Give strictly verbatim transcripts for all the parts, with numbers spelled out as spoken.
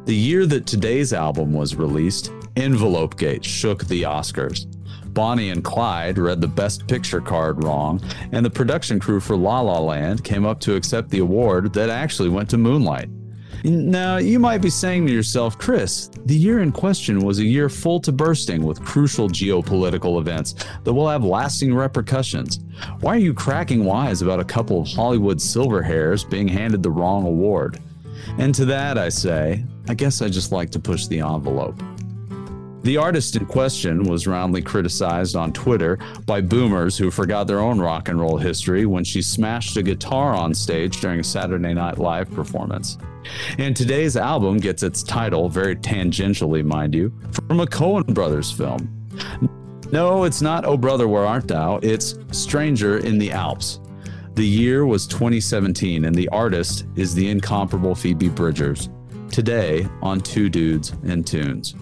The year that today's album was released, Envelope Gate shook the Oscars. Bonnie and Clyde read the Best Picture card wrong, and the production crew for La La Land came up to accept the award that actually went to Moonlight. Now, you might be saying to yourself, Chris, the year in question was a year full to bursting with crucial geopolitical events that will have lasting repercussions. Why are you cracking wise about a couple of Hollywood silver hairs being handed the wrong award? And to that I say, I guess I just like to push the envelope. The artist in question was roundly criticized on Twitter by boomers who forgot their own rock and roll history when she smashed a guitar on stage during a Saturday Night Live performance. And today's album gets its title, very tangentially, mind you, from a Coen Brothers film. No, it's not Oh Brother, Where Art Thou? It's Stranger in the Alps. The year was twenty seventeen, and the artist is the incomparable Phoebe Bridgers. Today on Two Dudes and Tunes.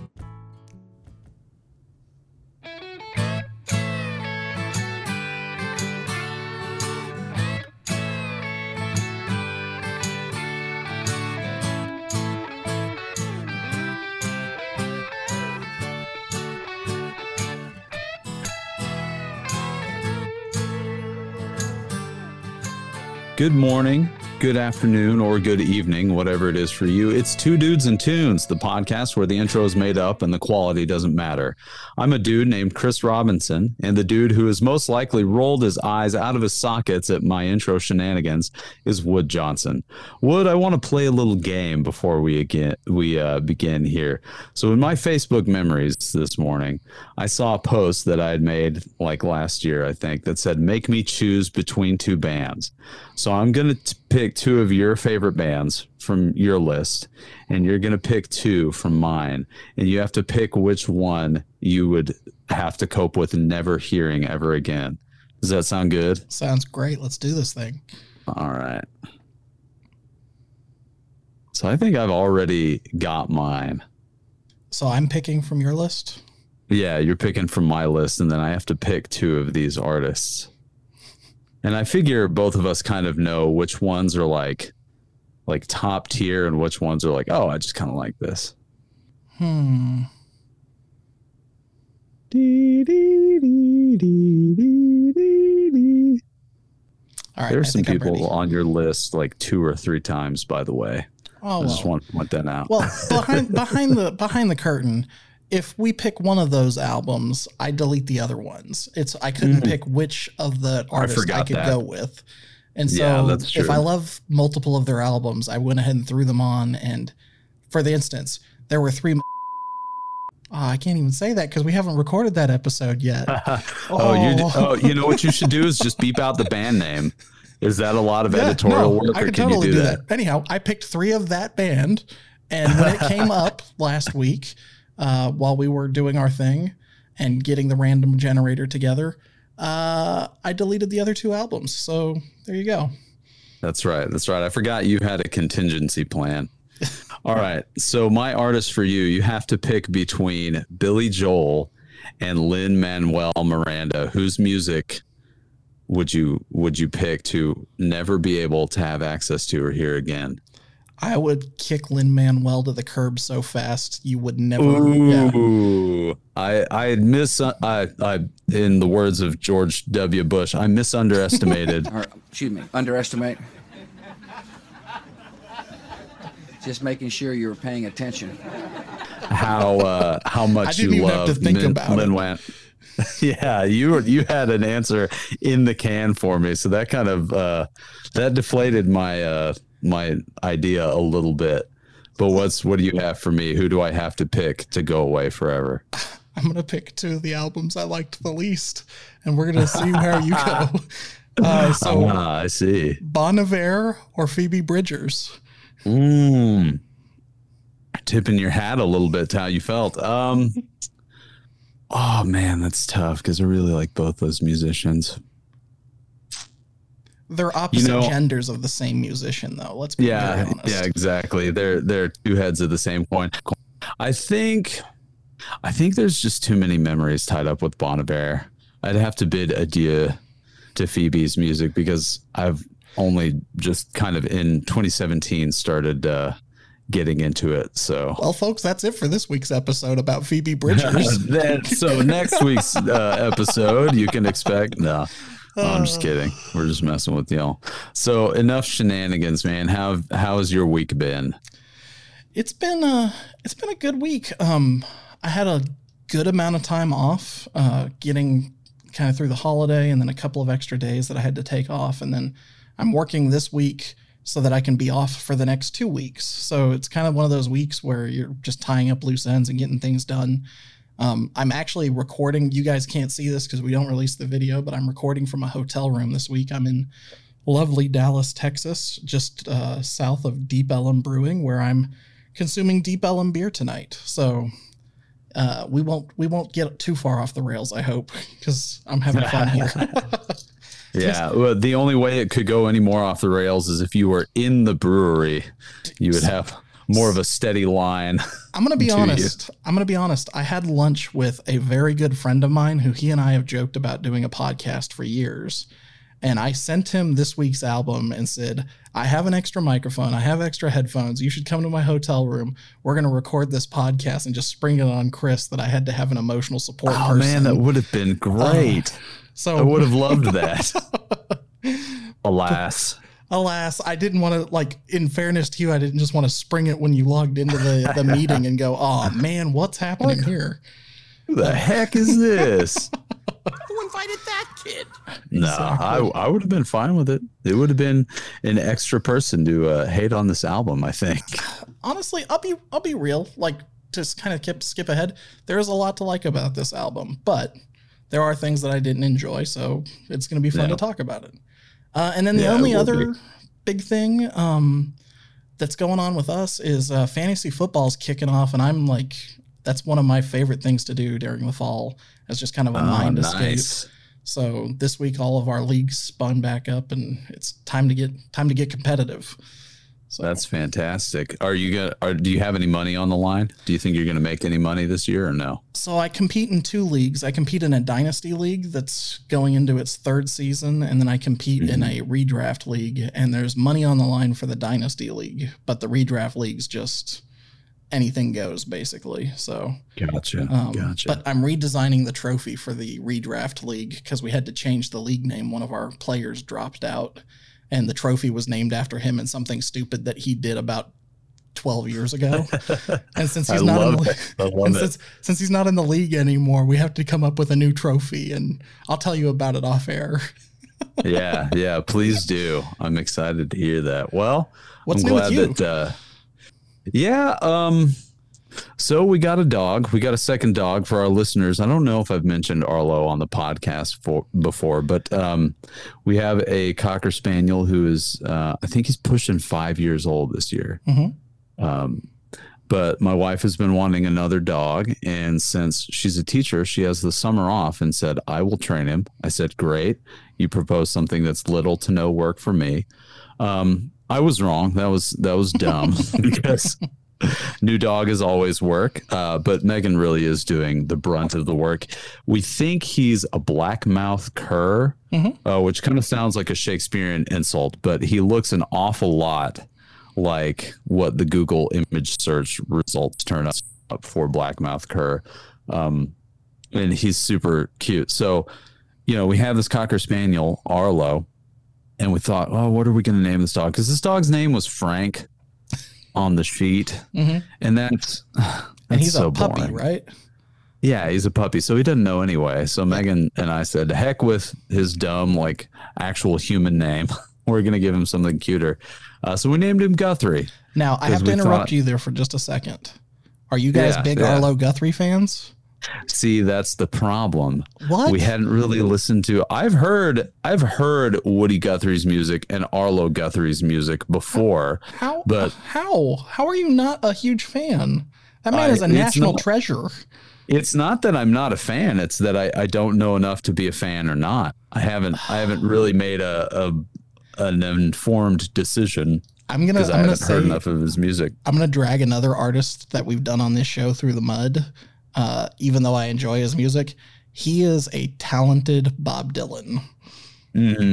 Good morning, good afternoon, or good evening, whatever it is for you. It's Two Dudes and Tunes, the podcast where the intro is made up and the quality doesn't matter. I'm a dude named Chris Robinson, and the dude who has most likely rolled his eyes out of his sockets at my intro shenanigans is Wood Johnson. Wood, I want to play a little game before we again we uh, begin here. So in my Facebook memories this morning, I saw a post that I had made like last year, I think, that said, make me choose between two bands. So I'm going to pick two of your favorite bands from your list, and you're going to pick two from mine, and you have to pick which one you would have to cope with never hearing ever again. Does that sound good? Sounds great. Let's do this thing. All right. So I think I've already got mine. So I'm picking from your list? Yeah, you're picking from my list, and then I have to pick two of these artists. And I figure both of us kind of know which ones are like like top tier and which ones are like, oh, I just kind of like this. Hmm. Dee, dee, dee, dee, dee, dee, dee. All right. There's some people on your list like two or three times, by the way. Oh, I just well. want to point that out. Well, behind behind the behind the curtain, if we pick one of those albums, I delete the other ones. It's I couldn't mm. pick which of the artists I, I could that. go with. And so yeah, that's true. If I love multiple of their albums, I went ahead and threw them on. And for the instance, there were three. Oh, I can't even say that because we haven't recorded that episode yet. oh, oh. You, oh, you know what you should do is just beep out the band name. Is that a lot of yeah, editorial no, work, I or could can totally you do, do that? that? Anyhow, I picked three of that band, and when it came up last week, uh, while we were doing our thing and getting the random generator together, uh, I deleted the other two albums. So there you go. That's right. That's right. I forgot you had a contingency plan. All right. So my artist for you, you have to pick between Billy Joel and Lin-Manuel Miranda, whose music would you would you pick to never be able to have access to or hear again? I would kick Lin-Manuel to the curb so fast you would never. Ooh, yeah. I I miss I I in the words of George W. Bush, I misunderestimated. or, excuse me, underestimate. Just making sure you were paying attention. How uh, how much you love Lin Lin Yeah, you were, you had an answer in the can for me, so that kind of uh, that deflated my uh, my idea a little bit. But what's what do you have for me? Who do I have to pick to go away forever? I'm gonna pick two of the albums I liked the least, and we're gonna see how you go. Uh, so ah, I see. Bon Iver or Phoebe Bridgers? Mm. Tipping your hat a little bit to how you felt. Um. Oh man, that's tough because I really like both those musicians. They're opposite you know, genders of the same musician, though. Let's be yeah, very honest. Yeah, exactly. They're they're two heads of the same coin. I think, I think there's just too many memories tied up with Bon Iver. I'd have to bid adieu to Phoebe's music because I've only just kind of in twenty seventeen started uh, getting into it. So, well, folks, that's it for this week's episode about Phoebe Bridgers. that, so next week's uh, episode, you can expect, no, no, I'm just kidding. We're just messing with y'all. So enough shenanigans, man. How, how has your week been? It's been a, it's been a good week. Um, I had a good amount of time off, uh, getting kind of through the holiday and then a couple of extra days that I had to take off. And then I'm working this week so that I can be off for the next two weeks. So it's kind of one of those weeks where you're just tying up loose ends and getting things done. Um, I'm actually recording. You guys can't see this because we don't release the video, but I'm recording from a hotel room this week. I'm in lovely Dallas, Texas, just uh, south of Deep Ellum Brewing, where I'm consuming Deep Ellum beer tonight. So uh, we won't we won't get too far off the rails, I hope, because I'm having fun here. Yeah, well, the only way it could go any more off the rails is if you were in the brewery. You would have more of a steady line. I'm going to be to honest. you. I'm going to be honest. I had lunch with a very good friend of mine who he and I have joked about doing a podcast for years. And I sent him this week's album and said, I have an extra microphone. I have extra headphones. You should come to my hotel room. We're going to record this podcast, and just spring it on Chris that I had to have an emotional support Oh, person. man, that would have been great. Uh, so I would have loved that. Alas. Alas, I didn't want to, like, in fairness to you, I didn't just want to spring it when you logged into the, the meeting and go, oh, man, what's happening what? here? Who the heck is this? Who invited that kid? No, exactly. I I would have been fine with it. It would have been an extra person to uh, hate on this album, I think. Honestly, I'll be I'll be real. Like, just kind of skip skip ahead. There is a lot to like about this album, but there are things that I didn't enjoy, so it's going to be fun yeah. to talk about it. Uh, and then the yeah, only other be. big thing um, that's going on with us is uh, fantasy football's kicking off, and I'm like, that's one of my favorite things to do during the fall, as just kind of a oh, mind escape. Nice. So this week, all of our leagues spun back up, and it's time to get time to get competitive. So that's fantastic. Are you gonna? Are, do you have any money on the line? Do you think you're going to make any money this year or no? So I compete in two leagues. I compete in a dynasty league that's going into its third season, and then I compete mm-hmm. in a redraft league. And there's money on the line for the dynasty league, but the redraft league's just anything goes, basically. So gotcha, um, gotcha. But I'm redesigning the trophy for the redraft league because we had to change the league name. One of our players dropped out, and the trophy was named after him and something stupid that he did about twelve years ago. And since he's I not love in the, it. I love and it. Since, since he's not in the league anymore, we have to come up with a new trophy, and I'll tell you about it off air. yeah, yeah, please do. I'm excited to hear that. Well, what's I'm new glad with you? that uh yeah, um so we got a dog. We got a second dog for our listeners. I don't know if I've mentioned Arlo on the podcast for before, but um, we have a Cocker Spaniel who is, uh, I think he's pushing five years old this year. Mm-hmm. Um, but my wife has been wanting another dog. And since she's a teacher, she has the summer off and said, I will train him. I said, great. You proposed something that's little to no work for me. Um, I was wrong. That was, that was dumb because new dog is always work, uh, but Megan really is doing the brunt of the work. We think he's a blackmouth cur, mm-hmm. uh, which kind of sounds like a Shakespearean insult, but he looks an awful lot like what the Google image search results turn up for blackmouth cur. Um, and he's super cute. So, you know, we have this Cocker Spaniel, Arlo, and we thought, oh, what are we going to name this dog? Because this dog's name was Frank on the sheet, mm-hmm. and that's, that's and he's so a puppy, boring. right? Yeah, he's a puppy, so he doesn't know anyway. So Megan and I said, heck with his dumb, like, actual human name. We're gonna give him something cuter. Uh, so we named him Guthrie. Now I have to interrupt thought, you there for just a second. Are you guys yeah, big yeah. Arlo Guthrie fans? See, that's the problem. What? We hadn't really listened to. I've heard, I've heard Woody Guthrie's music and Arlo Guthrie's music before. How? But how? How are you not a huge fan? That man I, is a national not, treasure. It's not that I'm not a fan. It's that I, I don't know enough to be a fan or not. I haven't. I haven't really made a, a an informed decision. I'm gonna. I'm I gonna haven't say, heard enough of his music. I'm gonna drag another artist that we've done on this show through the mud. Uh, even though I enjoy his music, he is a talented Bob Dylan. Mm-hmm.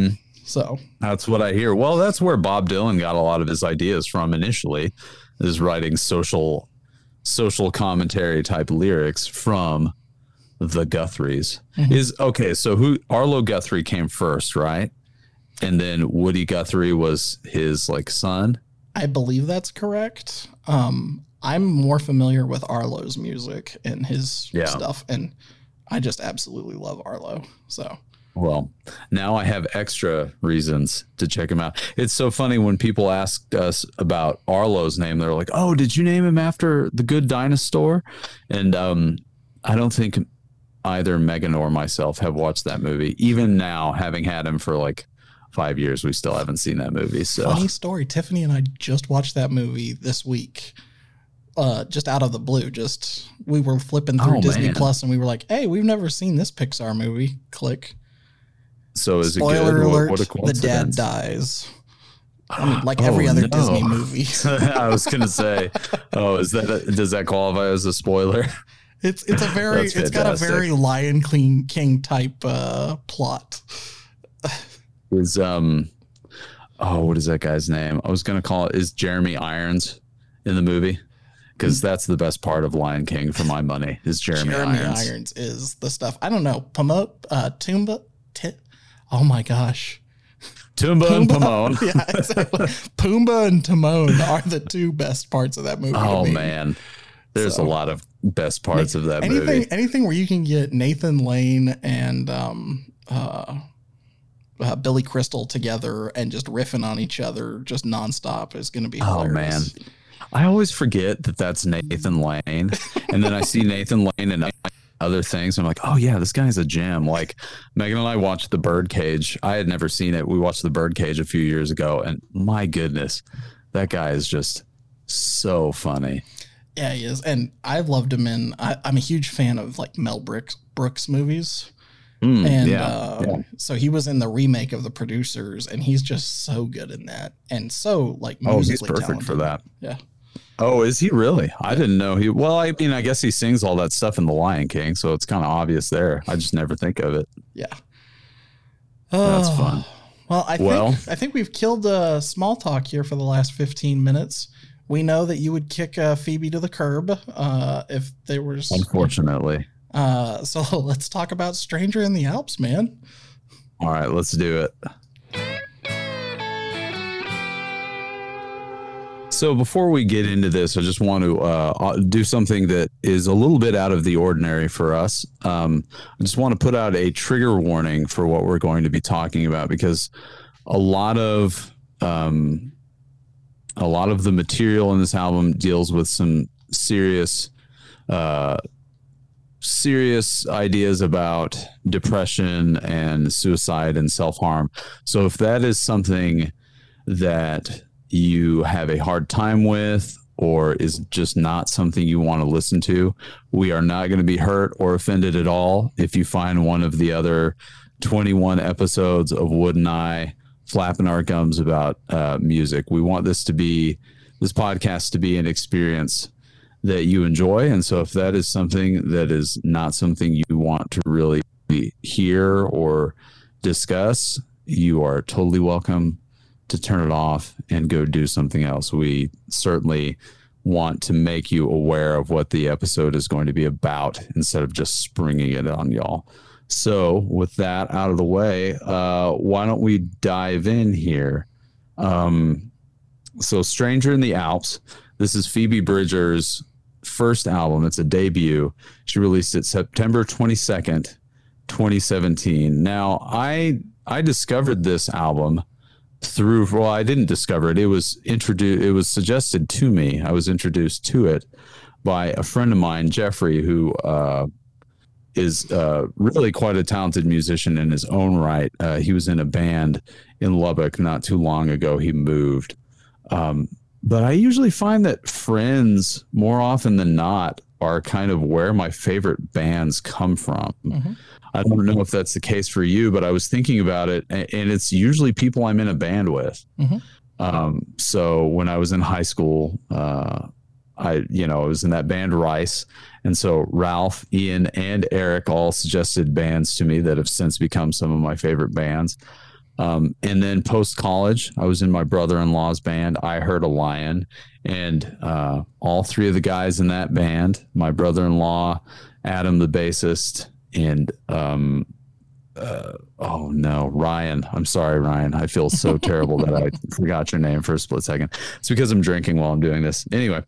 So that's what I hear. Well, that's where Bob Dylan got a lot of his ideas from initially, is writing social social commentary type lyrics from the Guthries. Mm-hmm. Is okay. So who Arlo Guthrie came first, right? And then Woody Guthrie was his like son. I believe that's correct. Um, I'm more familiar with Arlo's music and his yeah. stuff, and I just absolutely love Arlo. So. Well, now I have extra reasons to check him out. It's so funny when people ask us about Arlo's name, they're like, oh, did you name him after the Good Dinosaur? And um, I don't think either Megan or myself have watched that movie. Even now, having had him for like five years, we still haven't seen that movie. So funny story. Tiffany and I just watched that movie this week. Uh, just out of the blue, just we were flipping through oh, Disney man. Plus and we were like, hey, we've never seen this Pixar movie. Click. So is Spoiler it good? alert, what, what the dad dies. I mean, like every oh, other no. Disney movie. I was going to say, oh, is that, a, does that qualify as a spoiler? It's, it's a very, it's got a very Lion King, King type uh, plot. Is, um, oh, what is that guy's name? I was going to call it, is Jeremy Irons in the movie? Because that's the best part of Lion King for my money is Jeremy, Jeremy Irons. Irons is the stuff. I don't know. Pamo, uh, Tumba, t- oh my gosh. Tumba Pumbaa, and Timon. Yeah, exactly. Pumbaa and Timon are the two best parts of that movie. Oh, man. There's so, a lot of best parts of that anything, movie. Anything where you can get Nathan Lane and um, uh, uh, Billy Crystal together and just riffing on each other just nonstop is going to be hilarious. Oh, man. I always forget that that's Nathan Lane. And then I see Nathan Lane and other things. I'm like, oh, yeah, this guy's a gem. Like Megan and I watched The Birdcage. I had never seen it. We watched The Birdcage a few years ago. And my goodness, that guy is just so funny. Yeah, he is. And I've loved him in, I, I'm a huge fan of like Mel Brooks, Brooks movies. Mm, and yeah, uh, yeah. so he was in the remake of The Producers, and he's just so good in that. And so like musically oh, he's perfect talented. For that. Yeah. Oh, is he really? I didn't know he. Well, I mean, I guess he sings all that stuff in The Lion King, so it's kind of obvious there. I just never think of it. Yeah, that's fun. Well, I well, think I think we've killed uh, small talk here for the last fifteen minutes. We know that you would kick uh, Phoebe to the curb uh, if they were. Unfortunately. Uh, so let's talk about Stranger in the Alps, man. All right, let's do it. So before we get into this, I just want to uh, do something that is a little bit out of the ordinary for us. Um, I just want to put out a trigger warning for what we're going to be talking about, because a lot of um, a lot of the material in this album deals with some serious, uh, serious ideas about depression and suicide and self-harm. So if that is something that you have a hard time with, or is just not something you want to listen to, we are not going to be hurt or offended at all if you find one of the other twenty-one episodes of Wood and I flapping our gums about uh, music. We want this to be, this podcast to be an experience that you enjoy. And so if that is something that is not something you want to really hear or discuss, you are totally welcome to turn it off and go do something else. We certainly want to make you aware of what the episode is going to be about instead of just springing it on y'all. So with that out of the way, uh, why don't we dive in here? Um, so Stranger in the Alps, this is Phoebe Bridgers' first album. It's a debut. She released it September twenty-second, twenty seventeen. Now, I I discovered this album through, well, I didn't discover it. It was introduced, it was suggested to me. I was introduced to it by a friend of mine, Jeffrey, who uh, is uh, really quite a talented musician in his own right. Uh, he was in a band in Lubbock not too long ago. He moved. Um, but I usually find that friends, more often than not, are kind of where my favorite bands come from. Mm-hmm. I don't know if that's the case for you, but I was thinking about it, and it's usually people I'm in a band with. Mm-hmm. Um, so when I was in high school, uh, I, you know, I was in that band Rice. And so Ralph, Ian, and Eric all suggested bands to me that have since become some of my favorite bands. Um, and then post college, I was in my brother-in-law's band, I Heard a Lion, and uh, all three of the guys in that band, my brother-in-law, Adam, the bassist, and um, uh, oh no, Ryan. I'm sorry, Ryan. I feel so terrible that I forgot your name for a split second. It's because I'm drinking while I'm doing this. Anyway,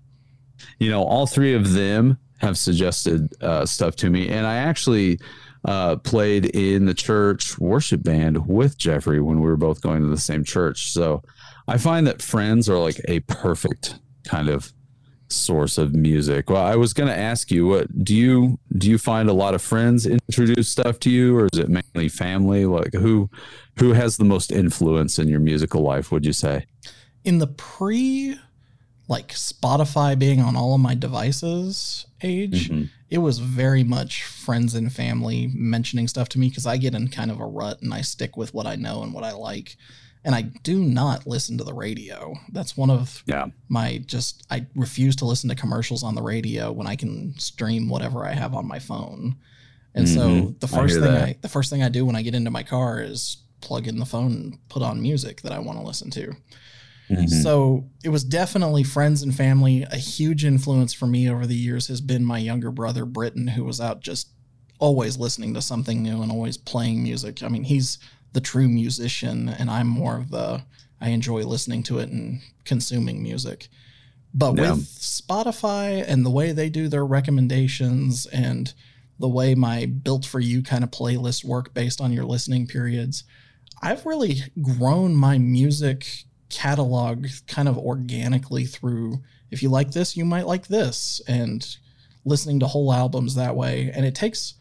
you know, all three of them have suggested uh, stuff to me, and I actually uh, played in the church worship band with Jeffrey when we were both going to the same church. So I find that friends are like a perfect kind of source of music. Well, I was going to ask you, what do you do you find a lot of friends introduce stuff to you, or is it mainly family? Like who who has the most influence in your musical life, would you say? In the pre like Spotify being on all of my devices age, mm-hmm. it was very much friends and family mentioning stuff to me, because I get in kind of a rut and I stick with what I know and what I like. And I do not listen to the radio. That's one of yeah. my just, I refuse to listen to commercials on the radio when I can stream whatever I have on my phone. And mm-hmm. so the first thing I, the first thing I do when I get into my car is plug in the phone and put on music that I want to listen to. Mm-hmm. So it was definitely friends and family. A huge influence for me over the years has been my younger brother, Britton, who was out just always listening to something new and always playing music. I mean, he's the true musician, and I'm more of the, I enjoy listening to it and consuming music. But yeah. with Spotify and the way they do their recommendations and the way my built for you kind of playlist work based on your listening periods, I've really grown my music catalog kind of organically through, if you like this, you might like this, and listening to whole albums that way. And it takes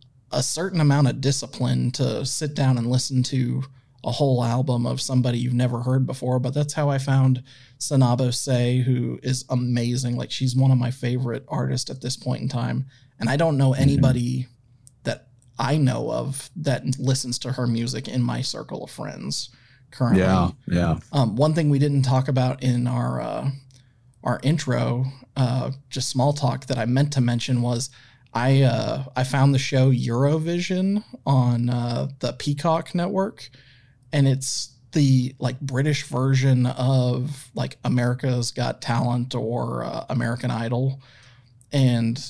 a certain amount of discipline to sit down and listen to a whole album of somebody you've never heard before. But that's how I found Sanabo Say, who is amazing. Like, she's one of my favorite artists at this point in time. And I don't know anybody mm-hmm. that I know of that listens to her music in my circle of friends currently. Yeah. Yeah. Um, one thing we didn't talk about in our, uh, our intro, uh, just small talk that I meant to mention was, I uh, I found the show Eurovision on uh, the Peacock network, and it's the like British version of like America's Got Talent or uh, American Idol, and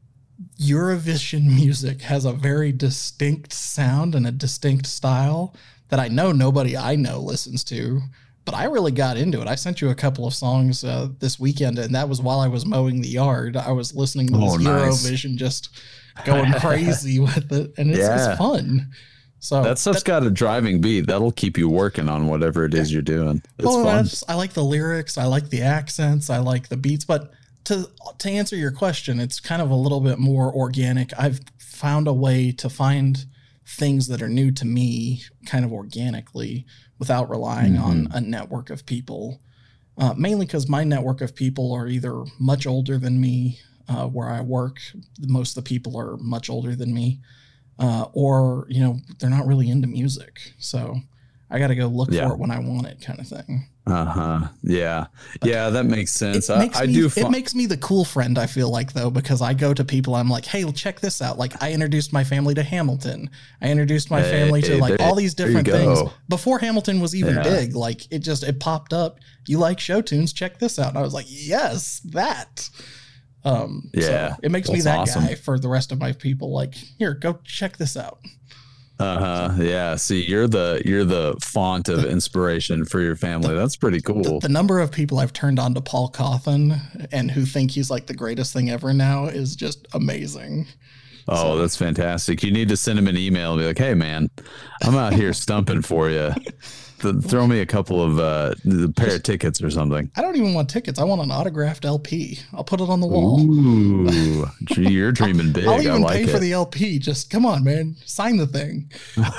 Eurovision music has a very distinct sound and a distinct style that I know nobody I know listens to. But I really got into it. I sent you a couple of songs uh, this weekend, and that was while I was mowing the yard. I was listening to this oh, nice. Eurovision, just going crazy with it, and it's, yeah. it's fun. So that stuff's that, got a driving beat. That'll keep you working on whatever it is you're doing. It's well, fun. I like the lyrics. I like the accents. I like the beats. But to to answer your question, it's kind of a little bit more organic. I've found a way to find things that are new to me kind of organically, without relying mm-hmm. on a network of people, uh, mainly because my network of people are either much older than me, uh, where I work. Most of the people are much older than me, uh, or, you know, they're not really into music. So I got to go look yeah. for it when I want it, kind of thing. Uh-huh. Yeah. But yeah, that makes sense. It, makes I, I me, do. Fu- it makes me the cool friend, I feel like, though, because I go to people, I'm like, hey, check this out. Like, I introduced my family to Hamilton. I introduced my hey, family to like there, all these different things before Hamilton was even yeah. big. Like, it just, it popped up. You like show tunes? Check this out. And I was like, yes, that. Um, yeah. So it makes me that awesome. guy for the rest of my people. Like, here, go check this out. Uh-huh. Yeah. See, you're the you're the font of inspiration for your family. That's pretty cool. The, the number of people I've turned on to Paul Cawthon and who think he's like the greatest thing ever now is just amazing. Oh, so. That's fantastic. You need to send him an email and be like, hey man, I'm out here stumping for you. Throw me a couple of uh, the pair of tickets or something. I don't even want tickets. I want an autographed L P. I'll put it on the wall. Ooh, gee, you're dreaming big. I'll, I'll even I like pay it. for the L P. Just come on, man. Sign the thing.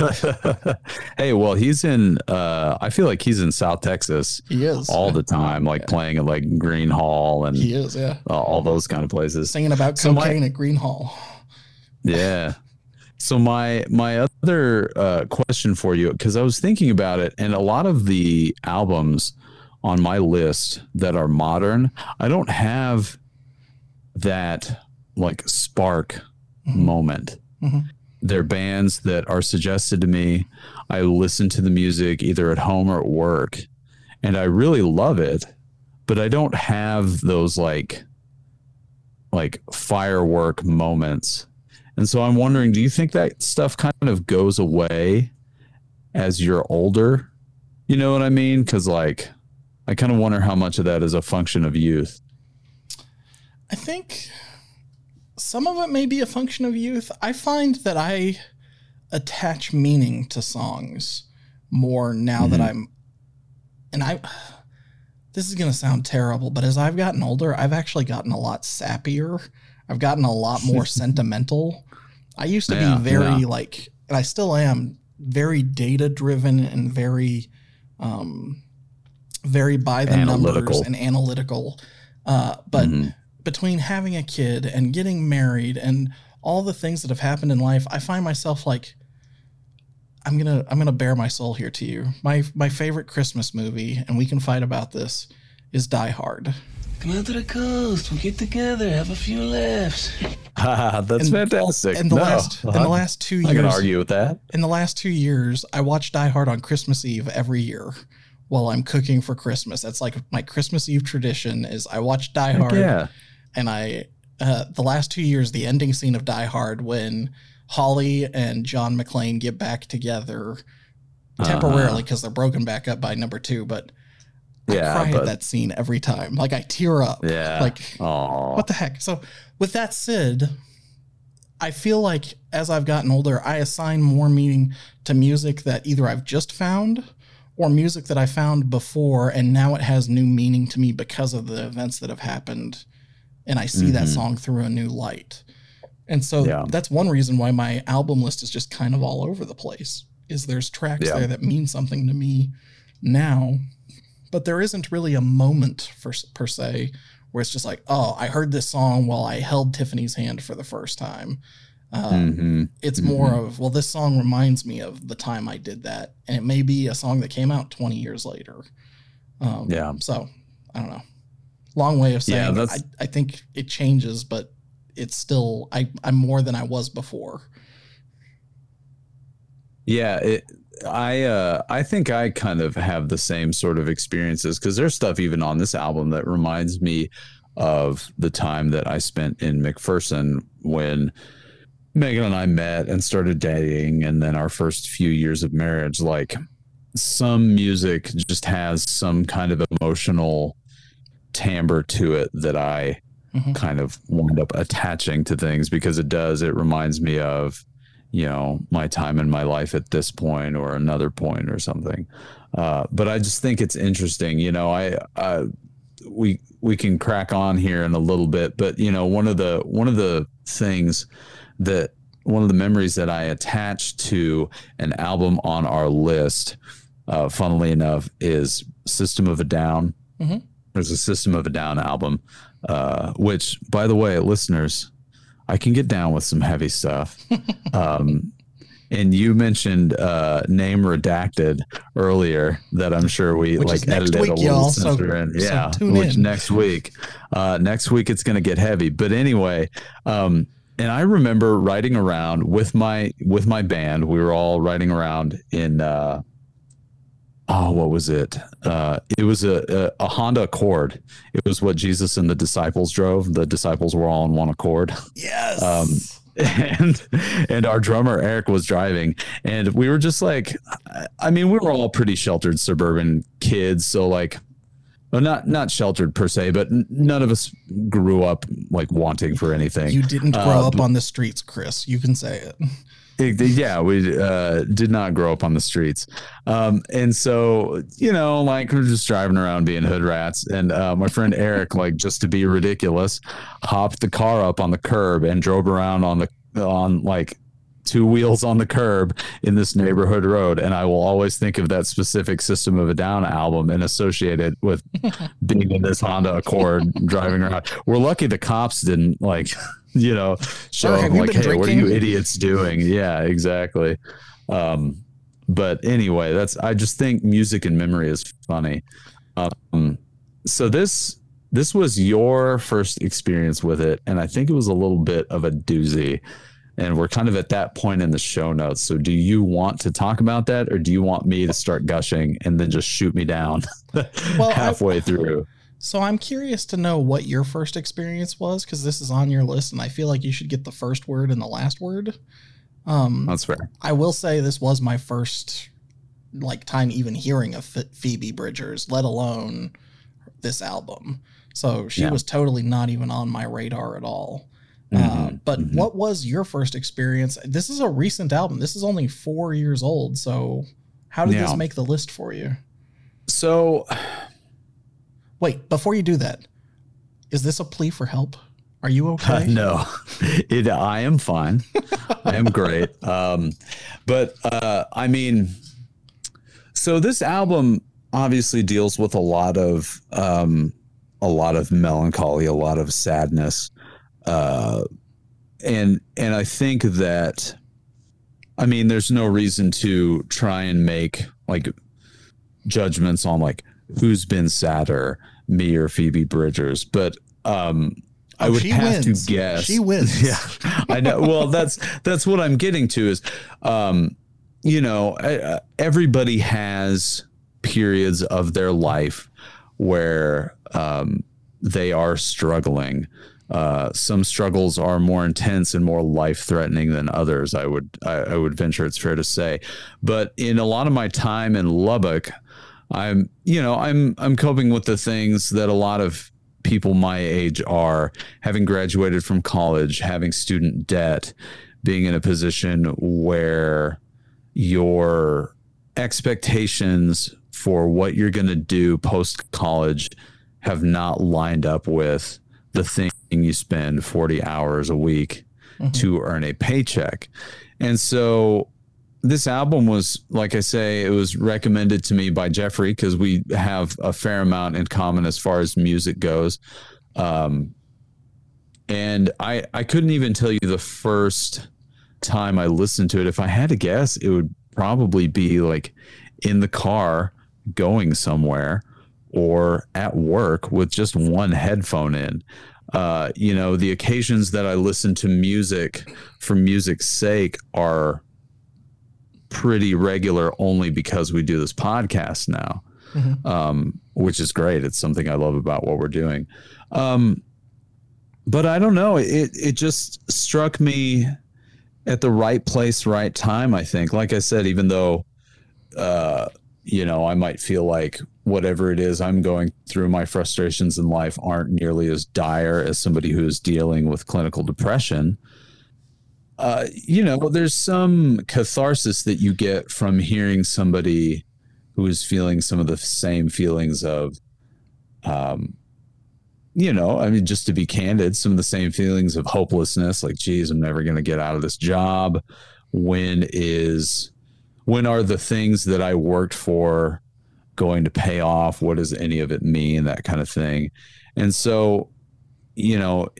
Hey, well, he's in, uh, I feel like he's in South Texas. He is. All the time, like yeah. playing at like Green Hall and he is, yeah. Uh, all those kind of places. Singing about so cocaine my, at Green Hall. Yeah. So my my other uh, question for you, because I was thinking about it, and a lot of the albums on my list that are modern, I don't have that like spark mm-hmm. moment. Mm-hmm. they're bands that are suggested to me. I listen to the music either at home or at work, and I really love it, but I don't have those like like firework moments. And so I'm wondering, do you think that stuff kind of goes away as you're older? You know what I mean? Because like, I kind of wonder how much of that is a function of youth. I think some of it may be a function of youth. I find that I attach meaning to songs more now mm-hmm. that I'm, and I, this is going to sound terrible, but as I've gotten older, I've actually gotten a lot sappier. I've gotten a lot more sentimental. I used to yeah, be very yeah. like, and I still am very data driven and very, um, very by the analytical. numbers and analytical. Uh, but mm-hmm. between having a kid and getting married and all the things that have happened in life, I find myself like, I'm going to, I'm going to bare my soul here to you. My, my favorite Christmas movie, and we can fight about this, is Die Hard. Come out to the coast. We'll get together. Have a few laughs. That's and, fantastic. And the no, last, in the last two years, I can argue with that. In the last two years, I watch Die Hard on Christmas Eve every year while I'm cooking for Christmas. That's like my Christmas Eve tradition. Is I watch Die Hard, yeah. and I uh, the last two years, the ending scene of Die Hard when Holly and John McClane get back together temporarily because uh-huh. they're broken back up by number two, but. I yeah, cry but, at that scene every time. Like I tear up. Yeah. Like, Aww. What the heck? So with that said, I feel like as I've gotten older, I assign more meaning to music that either I've just found or music that I found before, and now it has new meaning to me because of the events that have happened, and I see mm-hmm. that song through a new light. And so yeah. that's one reason why my album list is just kind of all over the place, is there's tracks yeah. there that mean something to me now. But there isn't really a moment for, per se where it's just like, oh, I heard this song while I held Tiffany's hand for the first time. Um, mm-hmm. It's mm-hmm. more of, well, this song reminds me of the time I did that. And it may be a song that came out twenty years later. Um, yeah. So, I don't know. Long way of saying yeah, I, I think it changes, but it's still, I, I'm more than I was before. Yeah, it, I uh, I think I kind of have the same sort of experiences, because there's stuff even on this album that reminds me of the time that I spent in McPherson when Megan and I met and started dating, and then our first few years of marriage. Like, some music just has some kind of emotional timbre to it that I mm-hmm. kind of wind up attaching to things, because it does. It reminds me of, you know, my time in my life at this point or another point or something. Uh, but I just think it's interesting. You know, I, I, we, we can crack on here in a little bit, but you know, one of the, one of the things that, one of the memories that I attached to an album on our list, uh, funnily enough, is System of a Down. Mm-hmm. There's a System of a Down album, uh, which, by the way, listeners, I can get down with some heavy stuff. Um, and you mentioned uh, Name Redacted earlier, that I'm sure we which like edited week, a little censor in. Yeah, so which in. next week. Uh, next week it's going to get heavy. But anyway, um, and I remember riding around with my with my band. We were all riding around in uh, oh, what was it? Uh, it was a, a, a Honda Accord. It was what Jesus and the disciples drove. The disciples were all in one Accord. Yes. Um, and and our drummer Eric was driving, and we were just like, I mean, we were all pretty sheltered suburban kids, so like, well, not not sheltered per se, but none of us grew up like wanting for anything. You didn't grow uh, up on the streets, Chris. You can say it. It, yeah, we uh, did not grow up on the streets. Um, and so, you know, like, we're just driving around being hood rats. And uh, my friend Eric, like, just to be ridiculous, hopped the car up on the curb and drove around on the, on like two wheels on the curb in this neighborhood road. And I will always think of that specific System of a Down album and associate it with being in this Honda Accord driving around. We're lucky the cops didn't, like, you know, show Sir, them like, hey, drinking? What are you idiots doing? Yeah, exactly. Um, but anyway, that's, I just think music and memory is funny. Um, so this, this was your first experience with it, and I think it was a little bit of a doozy. And we're kind of at that point in the show notes. So do you want to talk about that, or do you want me to start gushing and then just shoot me down well, halfway I, through? So I'm curious to know what your first experience was, because this is on your list, and I feel like you should get the first word and the last word. Um, That's fair. I will say this was my first like time even hearing of Phoebe Bridgers, let alone this album. So she yeah. was totally not even on my radar at all. Mm-hmm. Uh, but mm-hmm. what was your first experience? This is a recent album. This is only four years old. So how did yeah. this make the list for you? So wait, before you do that, is this a plea for help? Are you okay? Uh, no, it, I am fine. I am great. Um, but uh, I mean, so this album obviously deals with a lot of um, a lot of melancholy, a lot of sadness. Uh, and, and I think that, I mean, there's no reason to try and make like judgments on like who's been sadder, me or Phoebe Bridgers, but, um, oh, I would have wins. to guess she wins. Yeah, I know. Well, that's, that's what I'm getting to is, um, you know, uh, everybody has periods of their life where, um, they are struggling. Uh, some struggles are more intense and more life-threatening than others. I would, I, I would venture it's fair to say. But in a lot of my time in Lubbock, I'm, you know, I'm, I'm coping with the things that a lot of people my age are, having graduated from college, having student debt, being in a position where your expectations for what you're going to do post-college have not lined up with the thing you spend forty hours a week mm-hmm. to earn a paycheck. And so this album was, like I say, it was recommended to me by Jeffrey because we have a fair amount in common as far as music goes. Um, and I, I couldn't even tell you the first time I listened to it. If I had to guess, it would probably be like in the car going somewhere or at work with just one headphone in. Uh, you know, the occasions that I listen to music for music's sake are pretty regular only because we do this podcast now, mm-hmm. um, which is great. It's something I love about what we're doing. Um, but I don't know. It, it just struck me at the right place, right time, I think. Like I said, even though, uh, you know, I might feel like whatever it is I'm going through, my frustrations in life aren't nearly as dire as somebody who is dealing with clinical depression. Uh, you know, there's some catharsis that you get from hearing somebody who is feeling some of the same feelings of, um, you know, I mean, just to be candid, some of the same feelings of hopelessness, like, geez, I'm never going to get out of this job. When is, when are the things that I worked for going to pay off? What does any of it mean? That kind of thing. And so, you know,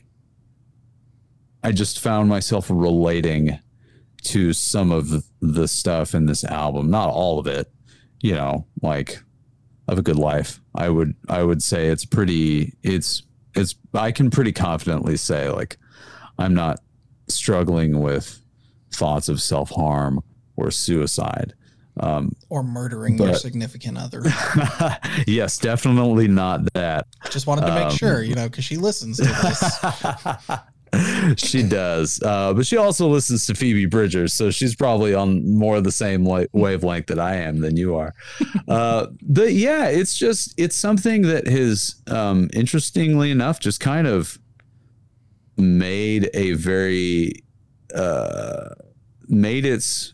I just found myself relating to some of the, the stuff in this album, not all of it, you know, like I have a good life. I would, I would say it's pretty, it's, it's, I can pretty confidently say like, I'm not struggling with thoughts of self-harm or suicide. Um, or murdering but, your significant other. Yes, definitely not that. Just wanted to make um, sure, you know, because she listens to this. She does, uh, but she also listens to Phoebe Bridgers, so she's probably on more of the same li- wavelength that I am than you are. Uh, but yeah, it's just it's something that has, um, interestingly enough, just kind of made a very uh, made its.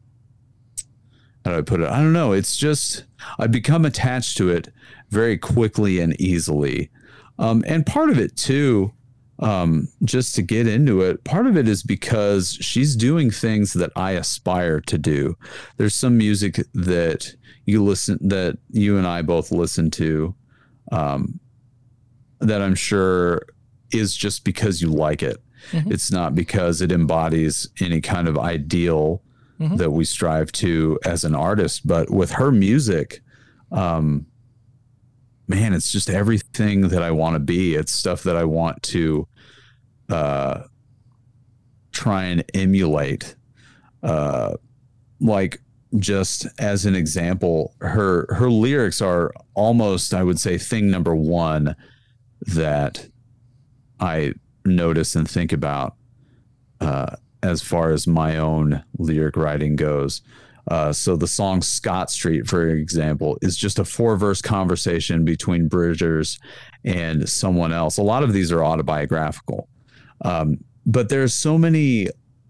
How do I put it? I don't know. It's just I've become attached to it very quickly and easily, um, and part of it too. Um, just to get into it, part of it is because she's doing things that I aspire to do. There's some music that you listen, that you and I both listen to, um, that I'm sure is just because you like it. Mm-hmm. It's not because it embodies any kind of ideal mm-hmm. that we strive to as an artist. But with her music, um, man, it's just everything that I want to be. It's stuff that I want to uh, try and emulate, uh, like just as an example, her her lyrics are almost, I would say, thing number one that I notice and think about uh, as far as my own lyric writing goes. Uh, so the song Scott Street, for example, is just a four verse conversation between Bridgers and someone else. A lot of these are autobiographical, um, but there's so many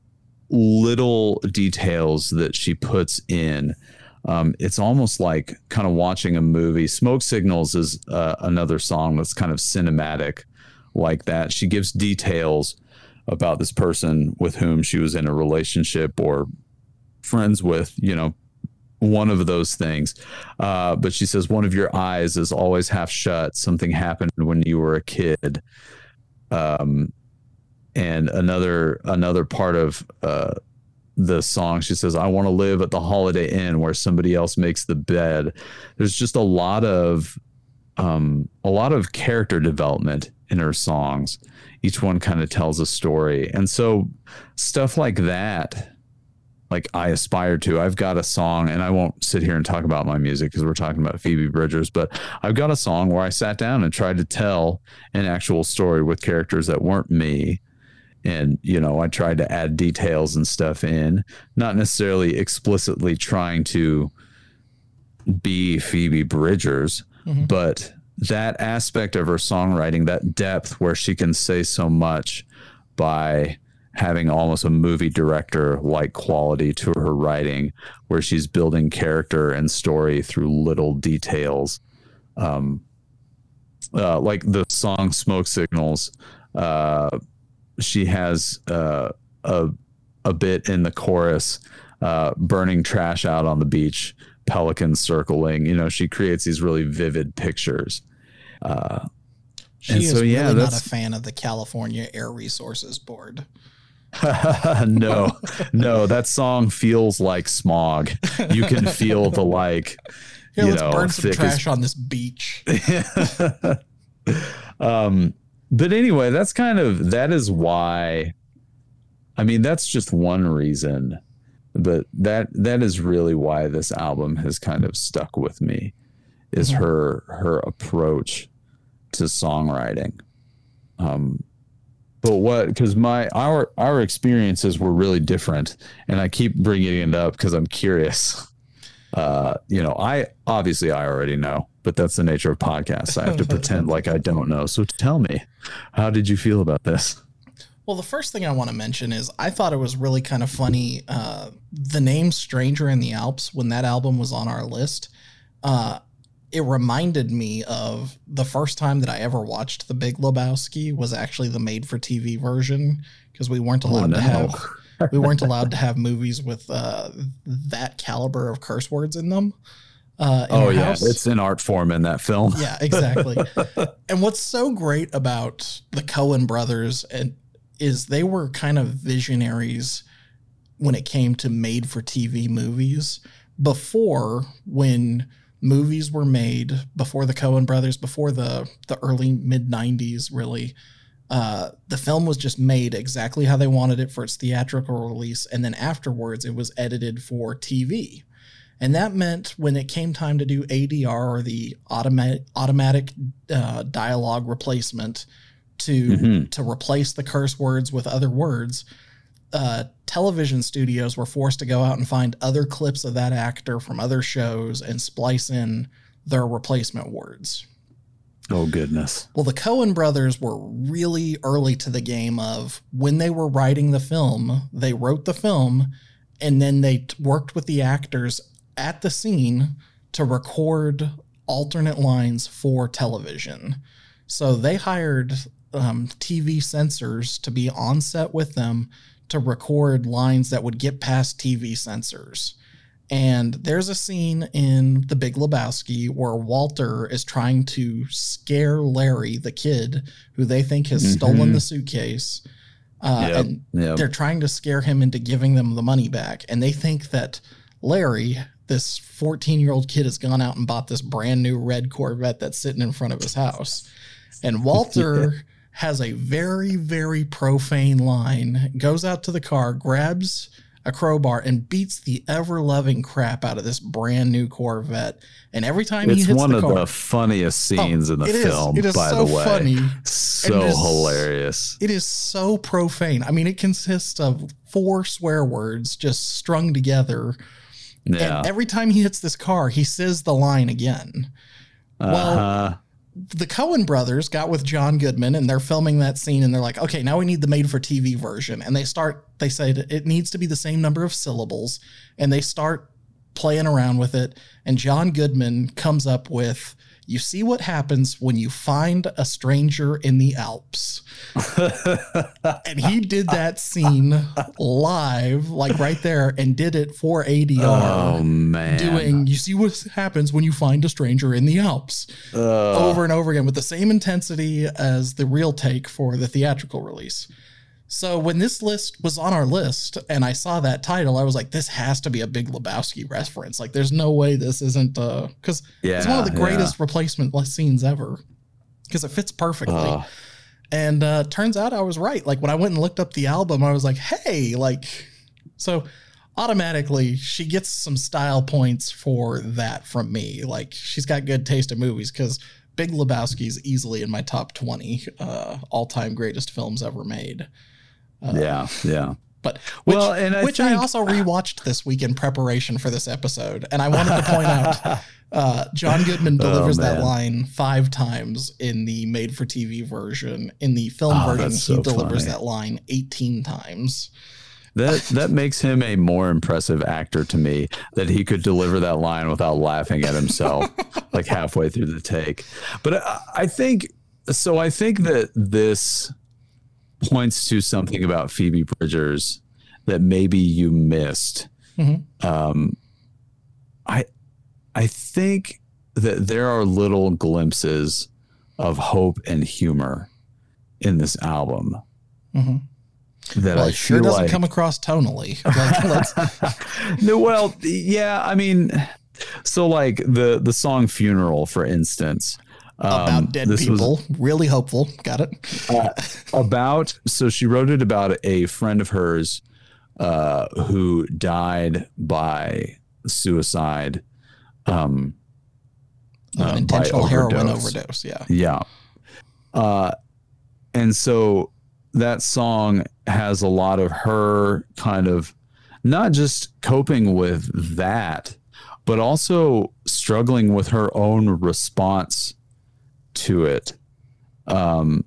little details that she puts in. Um, it's almost like kind of watching a movie. Smoke Signals is uh, another song that's kind of cinematic like that. She gives details about this person with whom she was in a relationship or friends with, you know, one of those things. Uh, but she says, one of your eyes is always half shut. Something happened when you were a kid. Um, and another, another part of, uh, the song, she says, I want to live at the Holiday Inn where somebody else makes the bed. There's just a lot of, um, a lot of character development in her songs. Each one kind of tells a story. And so stuff like that, like I aspire to. I've got a song, and I won't sit here and talk about my music because we're talking about Phoebe Bridgers, but I've got a song where I sat down and tried to tell an actual story with characters that weren't me. And, you know, I tried to add details and stuff in, not necessarily explicitly trying to be Phoebe Bridgers, mm-hmm. but that aspect of her songwriting, that depth where she can say so much by having almost a movie director like quality to her writing, where she's building character and story through little details. Um, uh, like the song Smoke Signals, uh, she has uh, a a bit in the chorus, uh, burning trash out on the beach, pelicans circling. You know, she creates these really vivid pictures. Uh, she and is so, yeah, really that's... not a fan of the California Air Resources Board. no, no, that song feels like smog. You can feel the like, Here, you let's know, burn some trash as... on this beach. um. But anyway, that's kind of, that is why, I mean, that's just one reason, but that, that is really why this album has kind of stuck with me, is mm-hmm. her, her approach to songwriting. Um, but what, because my, our, our experiences were really different, and I keep bringing it up because I'm curious. Uh, you know, I, obviously I already know, but that's the nature of podcasts. I have to pretend like I don't know. So tell me, how did you feel about this? Well, the first thing I want to mention is I thought it was really kind of funny. Uh, the name Stranger in the Alps, when that album was on our list, uh, it reminded me of the first time that I ever watched The Big Lebowski was actually the made for T V version, because we weren't allowed oh, no. to have we weren't allowed to have movies with uh, that caliber of curse words in them. Uh, in oh yeah, house. It's an art form in that film. Yeah, exactly. And what's so great about the Coen brothers and is they were kind of visionaries when it came to made for T V movies. Before, when movies were made, before the Coen brothers, before the the early mid nineties, really, uh, the film was just made exactly how they wanted it for its theatrical release, and then afterwards it was edited for T V. And that meant when it came time to do A D R, or the automatic automatic uh, dialogue replacement, to mm-hmm. to replace the curse words with other words, uh, television studios were forced to go out and find other clips of that actor from other shows and splice in their replacement words. Oh, goodness. Well, the Coen brothers were really early to the game of when they were writing the film, they wrote the film, and then they t- worked with the actors at the scene to record alternate lines for television. So they hired um, T V censors to be on set with them to record lines that would get past T V censors. And there's a scene in The Big Lebowski where Walter is trying to scare Larry, the kid, who they think has mm-hmm. stolen the suitcase. Uh, yep, and yep. they're trying to scare him into giving them the money back. And they think that Larry, this fourteen-year-old kid, has gone out and bought this brand new red Corvette that's sitting in front of his house. And Walter, has a very, very profane line, goes out to the car, grabs a crowbar, and beats the ever-loving crap out of this brand new Corvette. And every time it's he hits one the of car, the funniest scenes oh, in the it film, is, it is by so the way. Funny. So it is, hilarious. It is so profane. I mean, it consists of four swear words just strung together. Yeah. And every time he hits this car, he says the line again. Uh-huh. Well, the Coen brothers got with John Goodman and they're filming that scene and they're like, okay, now we need the made for T V version. And they start, they say that it needs to be the same number of syllables, and they start playing around with it. And John Goodman comes up with, you see what happens when you find a stranger in the Alps. And he did that scene live, like right there, and did it for A D R. Oh, man. Doing, you see what happens when you find a stranger in the Alps. Uh, over and over again with the same intensity as the real take for the theatrical release. So when this list was on our list and I saw that title, I was like, this has to be a Big Lebowski reference. Like, there's no way this isn't, uh, because yeah, it's one of the greatest yeah. replacement scenes ever because it fits perfectly. Uh. And uh, turns out I was right. Like, when I went and looked up the album, I was like, hey, like, so automatically she gets some style points for that from me. Like, she's got good taste in movies because Big Lebowski is easily in my top twenty uh, all-time greatest films ever made. Uh, yeah, yeah. But which, well, and I which think, I also rewatched this week in preparation for this episode, and I wanted to point out uh, John Goodman delivers oh, that line five times in the made-for-T V version. In the film oh, version, so he delivers funny. that line eighteen times. That that makes him a more impressive actor to me, that he could deliver that line without laughing at himself, like halfway through the take. But I, I think so. I think that this points to something about Phoebe Bridgers that maybe you missed. Mm-hmm. Um, I I think that there are little glimpses of hope and humor in this album. Mm-hmm. That well, I it sure feel doesn't like... come across tonally. Like, let's... no, well, yeah, I mean, so like the the song "Funeral," for instance. About um, dead people, was, really hopeful. Got it. uh, about so she wrote it about a friend of hers uh, who died by suicide, um, uh, uh, intentional heroin overdose. Yeah, yeah. Uh, and so that song has a lot of her kind of not just coping with that, but also struggling with her own response to it. Um,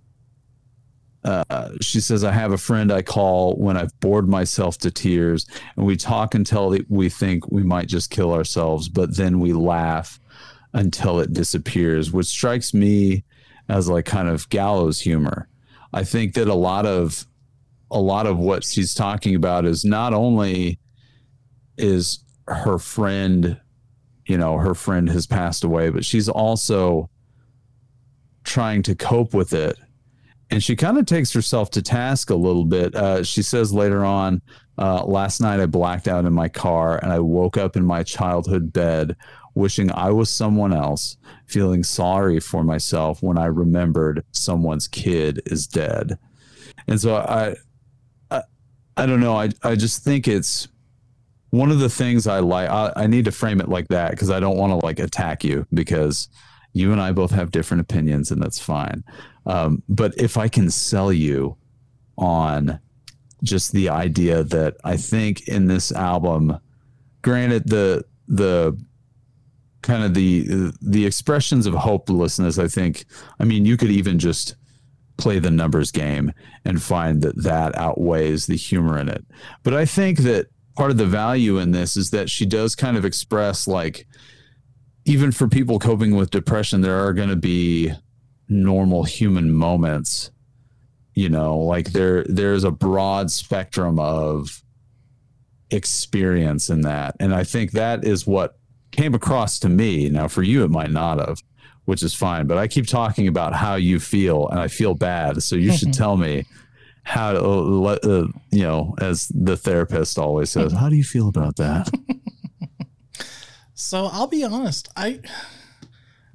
uh, she says, I have a friend I call when I've bored myself to tears, and we talk until we think we might just kill ourselves, but then we laugh until it disappears, which strikes me as like kind of gallows humor. I think that a lot of a lot of what she's talking about is not only is her friend, you know, her friend has passed away, but she's also trying to cope with it. And she kind of takes herself to task a little bit. Uh, she says later on, uh, last night I blacked out in my car and I woke up in my childhood bed wishing I was someone else, feeling sorry for myself when I remembered someone's kid is dead. And so I, I, I don't know. I, I just think it's one of the things I like. I, I need to frame it like that because I don't want to like attack you, because you and I both have different opinions, and that's fine. Um, but if I can sell you on just the idea that I think in this album, granted the the kind of the the expressions of hopelessness, I think, I mean, you could even just play the numbers game and find that that outweighs the humor in it. But I think that part of the value in this is that she does kind of express, like, even for people coping with depression, there are going to be normal human moments, you know, like there, there's a broad spectrum of experience in that. And I think that is what came across to me. Now for you, it might not have, which is fine, but I keep talking about how you feel and I feel bad. So you should tell me how to, uh, uh, you know, as the therapist always says, how do you feel about that? So I'll be honest, I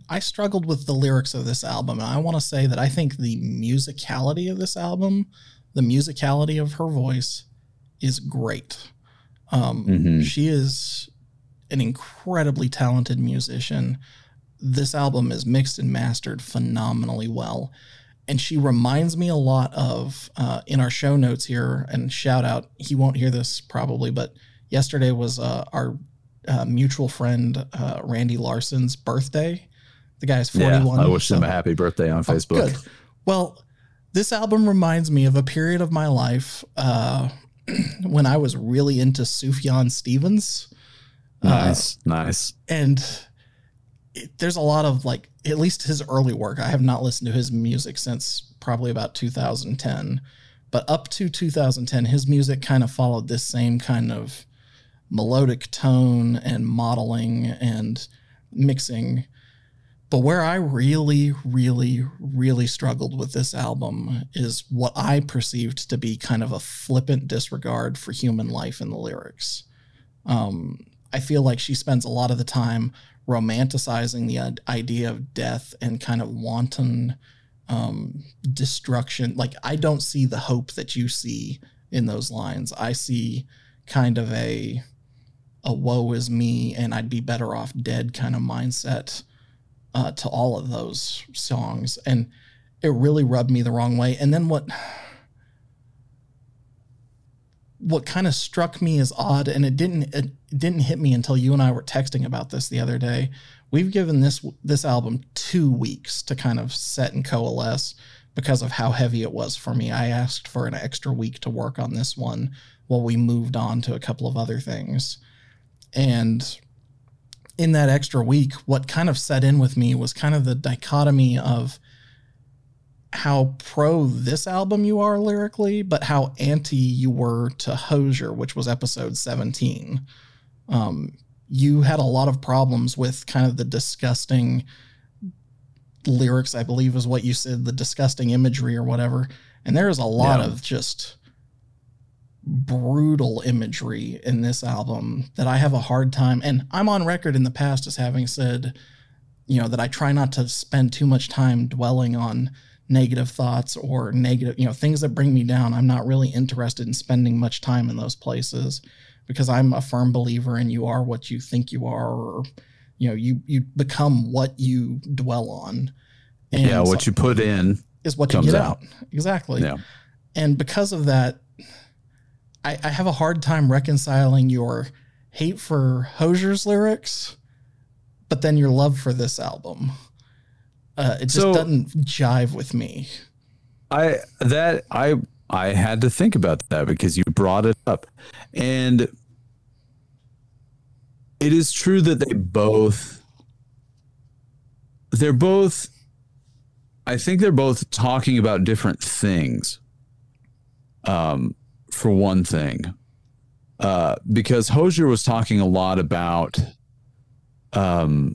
I struggled with the lyrics of this album. And I want to say that I think the musicality of this album, the musicality of her voice is great. Um, mm-hmm. She is an incredibly talented musician. This album is mixed and mastered phenomenally well. And she reminds me a lot of, uh, in our show notes here, and shout out, he won't hear this probably, but yesterday was uh, our uh, mutual friend, uh, Randy Larson's birthday. The guy's forty-one. Yeah, I wish so, him a happy birthday on Facebook. Oh, good. Well, this album reminds me of a period of my life uh, when I was really into Sufjan Stevens. Nice, uh, nice. And it, there's a lot of, like, at least his early work. I have not listened to his music since probably about two thousand ten. But up to two thousand ten, his music kind of followed this same kind of melodic tone and modeling and mixing. But where I really, really, really struggled with this album is what I perceived to be kind of a flippant disregard for human life in the lyrics. Um, I feel like she spends a lot of the time romanticizing the idea of death and kind of wanton um, destruction. Like, I don't see the hope that you see in those lines. I see kind of a, a woe is me and I'd be better off dead kind of mindset Uh, to all of those songs, and it really rubbed me the wrong way. And then what what kind of struck me as odd, and it didn't it didn't hit me until you and I were texting about this the other day. We've given this this album two weeks to kind of set and coalesce because of how heavy it was for me. I asked for an extra week to work on this one while we moved on to a couple of other things, and in that extra week, what kind of set in with me was kind of the dichotomy of how pro this album you are lyrically, but how anti you were to Hozier, which was episode seventeen. Um, you had a lot of problems with kind of the disgusting lyrics, I believe is what you said, the disgusting imagery or whatever. And there is a lot yeah. of just brutal imagery in this album that I have a hard time, and I'm on record in the past as having said, you know, that I try not to spend too much time dwelling on negative thoughts or negative, you know, things that bring me down. I'm not really interested in spending much time in those places because I'm a firm believer in you are what you think you are, or, you know, you, you become what you dwell on. And yeah. What so you put in is what you get out. out. Exactly. Yeah. And because of that, I, I have a hard time reconciling your hate for Hozier's lyrics, but then your love for this album. Uh, it just so, doesn't jive with me. I that I I had to think about that because you brought it up, and it is true that they both they're both. I think they're both talking about different things. Um. For one thing, uh, because Hozier was talking a lot about um,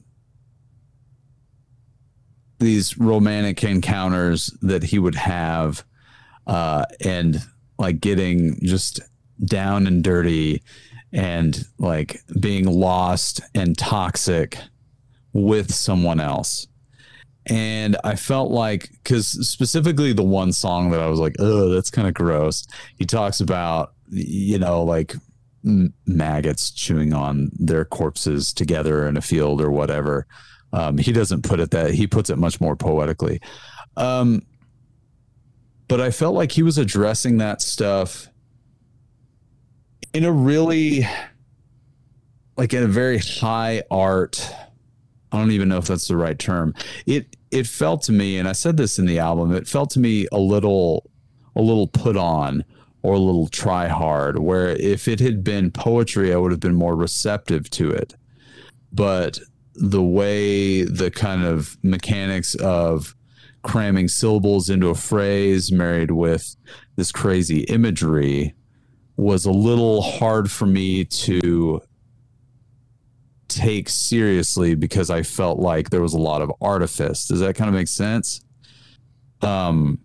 these romantic encounters that he would have uh, and like getting just down and dirty and like being lost and toxic with someone else. And I felt like, because specifically the one song that I was like, oh, that's kind of gross. He talks about, you know, like m- maggots chewing on their corpses together in a field or whatever. Um, he doesn't put it that, he puts it much more poetically. Um, but I felt like he was addressing that stuff in a really, like in a very high art, I don't even know if that's the right term. It it felt to me, and I said this in the album, it felt to me a little a little put on or a little try hard, where if it had been poetry, I would have been more receptive to it. But the way the kind of mechanics of cramming syllables into a phrase married with this crazy imagery was a little hard for me to take seriously because I felt like there was a lot of artifice. Does that kind of make sense? Um,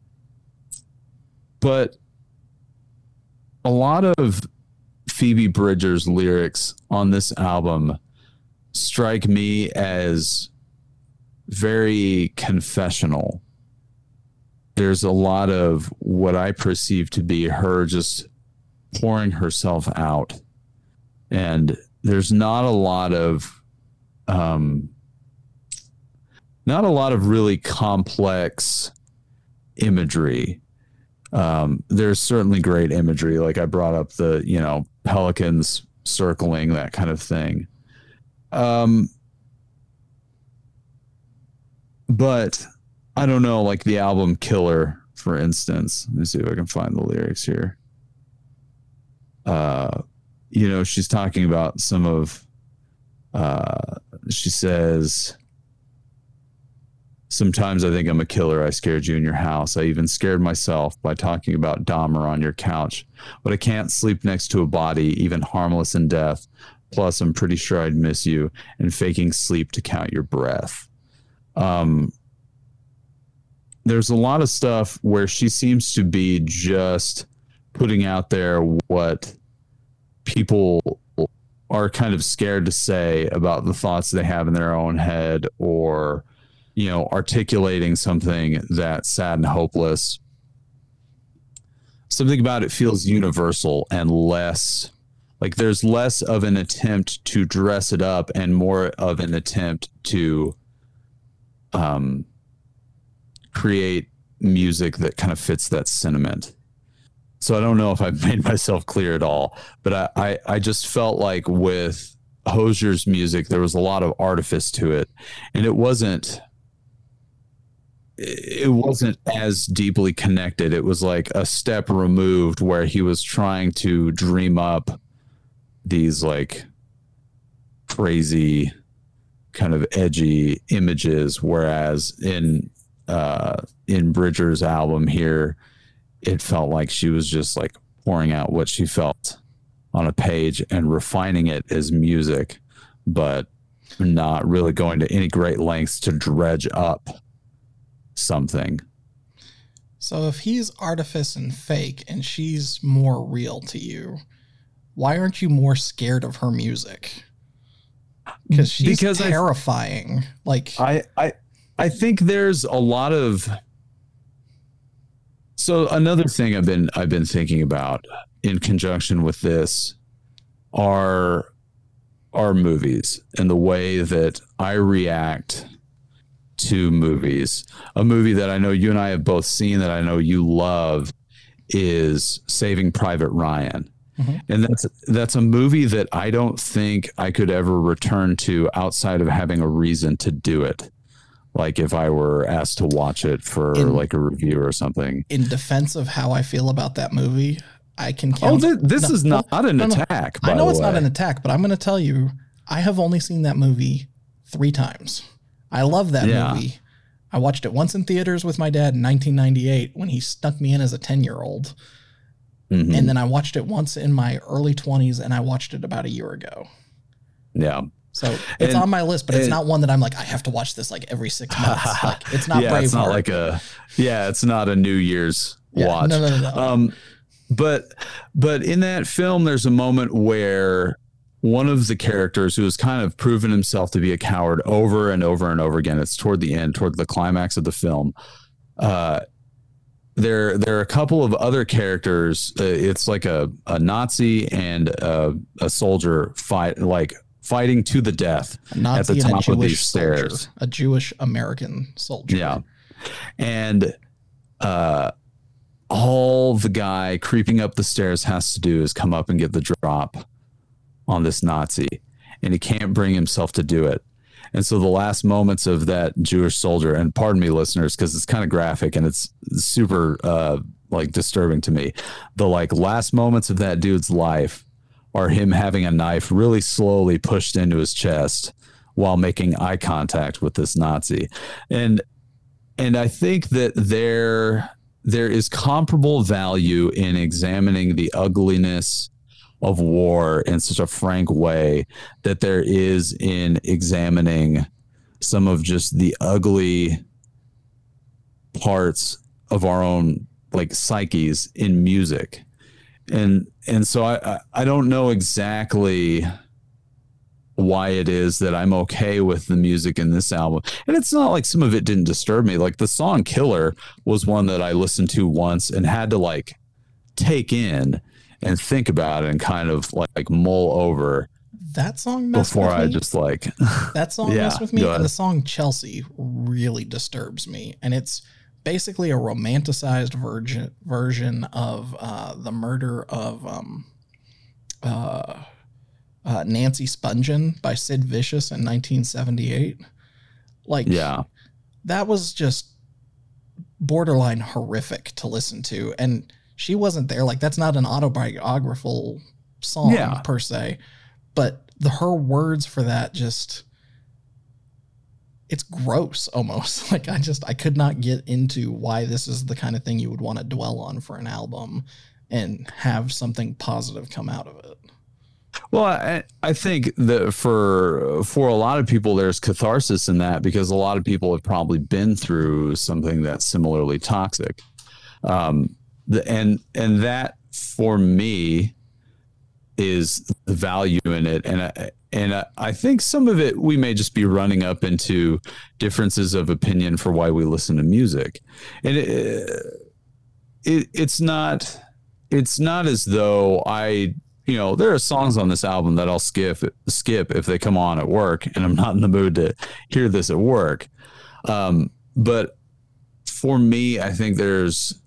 but a lot of Phoebe Bridgers' lyrics on this album strike me as very confessional. There's a lot of what I perceive to be her just pouring herself out. And there's not a lot of, um, not a lot of really complex imagery. Um, there's certainly great imagery. Like I brought up the, you know, pelicans circling, that kind of thing. Um, but I don't know, like the album Killer, for instance. Let me see if I can find the lyrics here. Uh, you know, she's talking about some of, uh, she says, sometimes I think I'm a killer. I scared you in your house. I even scared myself by talking about Dahmer on your couch. But I can't sleep next to a body, even harmless in death. Plus, I'm pretty sure I'd miss you and faking sleep to count your breath. Um, there's a lot of stuff where she seems to be just putting out there what people are kind of scared to say about the thoughts they have in their own head, or, you know, articulating something that's sad and hopeless. Something about it feels universal and less like there's less of an attempt to dress it up and more of an attempt to um, create music that kind of fits that sentiment. So I don't know if I've made myself clear at all, but I, I, I just felt like with Hozier's music, there was a lot of artifice to it, and it wasn't, it wasn't as deeply connected. It was like a step removed where he was trying to dream up these like crazy kind of edgy images. Whereas in, uh, in Bridger's album here, it felt like she was just like pouring out what she felt on a page and refining it as music, but not really going to any great lengths to dredge up something. So if he's artifice and fake and she's more real to you, why aren't you more scared of her music? Because she's because terrifying. I, like I, I, I think there's a lot of. So another thing I've been I've been thinking about in conjunction with this are are movies and the way that I react to movies. A movie that I know you and I have both seen that I know you love is Saving Private Ryan. Mm-hmm. And that's that's a movie that I don't think I could ever return to outside of having a reason to do it. Like if I were asked to watch it for in, like a review or something. In defense of how I feel about that movie, I can count. Oh, th- this no, is not, well, not an no, attack. No. I know it's way. not an attack, but I'm going to tell you, I have only seen that movie three times. I love that yeah. movie. I watched it once in theaters with my dad in nineteen ninety-eight when he snuck me in as a ten-year-old. Mm-hmm. And then I watched it once in my early twenties, and I watched it about a year ago. Yeah. So it's and, on my list, but it's and, not one that I'm like, I have to watch this like every six months. Like, it's not yeah, Braveheart. It's not like a, yeah, it's not a New Year's yeah, watch. No, no, no, no. Um, but, but in that film, there's a moment where one of the characters who has kind of proven himself to be a coward over and over and over again, it's toward the end, toward the climax of the film. Uh, there, there are a couple of other characters. Uh, it's like a, a Nazi and a, a soldier fight, like, fighting to the death at the top of these stairs. Soldier, a Jewish American soldier. Yeah. And uh, all the guy creeping up the stairs has to do is come up and get the drop on this Nazi. And he can't bring himself to do it. And so the last moments of that Jewish soldier, and pardon me, listeners, because it's kind of graphic and it's super uh, like disturbing to me. The like last moments of that dude's life are him having a knife really slowly pushed into his chest while making eye contact with this Nazi. And and I think that there there is comparable value in examining the ugliness of war in such a frank way that there is in examining some of just the ugly parts of our own like psyches in music. And and so I, I don't know exactly why it is that I'm okay with the music in this album. And it's not like some of it didn't disturb me. Like the song Killer was one that I listened to once and had to like take in and think about it and kind of like, like mull over. That song messed before with I me. just like That song yeah, messed with me, go and ahead. the song Chelsea really disturbs me. And it's basically a romanticized version version of uh, the murder of um, uh, uh, Nancy Spungen by Sid Vicious in nineteen seventy-eight. Like, Yeah. that was just borderline horrific to listen to. And she wasn't there. Like, that's not an autobiographical song Yeah. per se. But the her words for that just, it's gross almost. Like I just, I could not get into why this is the kind of thing you would want to dwell on for an album and have something positive come out of it. Well, I, I think that for for a lot of people, there's catharsis in that because a lot of people have probably been through something that's similarly toxic. Um, the, and and that for me is the value in it. And I, and I, I think some of it, we may just be running up into differences of opinion for why we listen to music. And it, it it's not, it's not as though I, you know, there are songs on this album that I'll skip, skip if they come on at work and I'm not in the mood to hear this at work. Um, but for me, I think there's,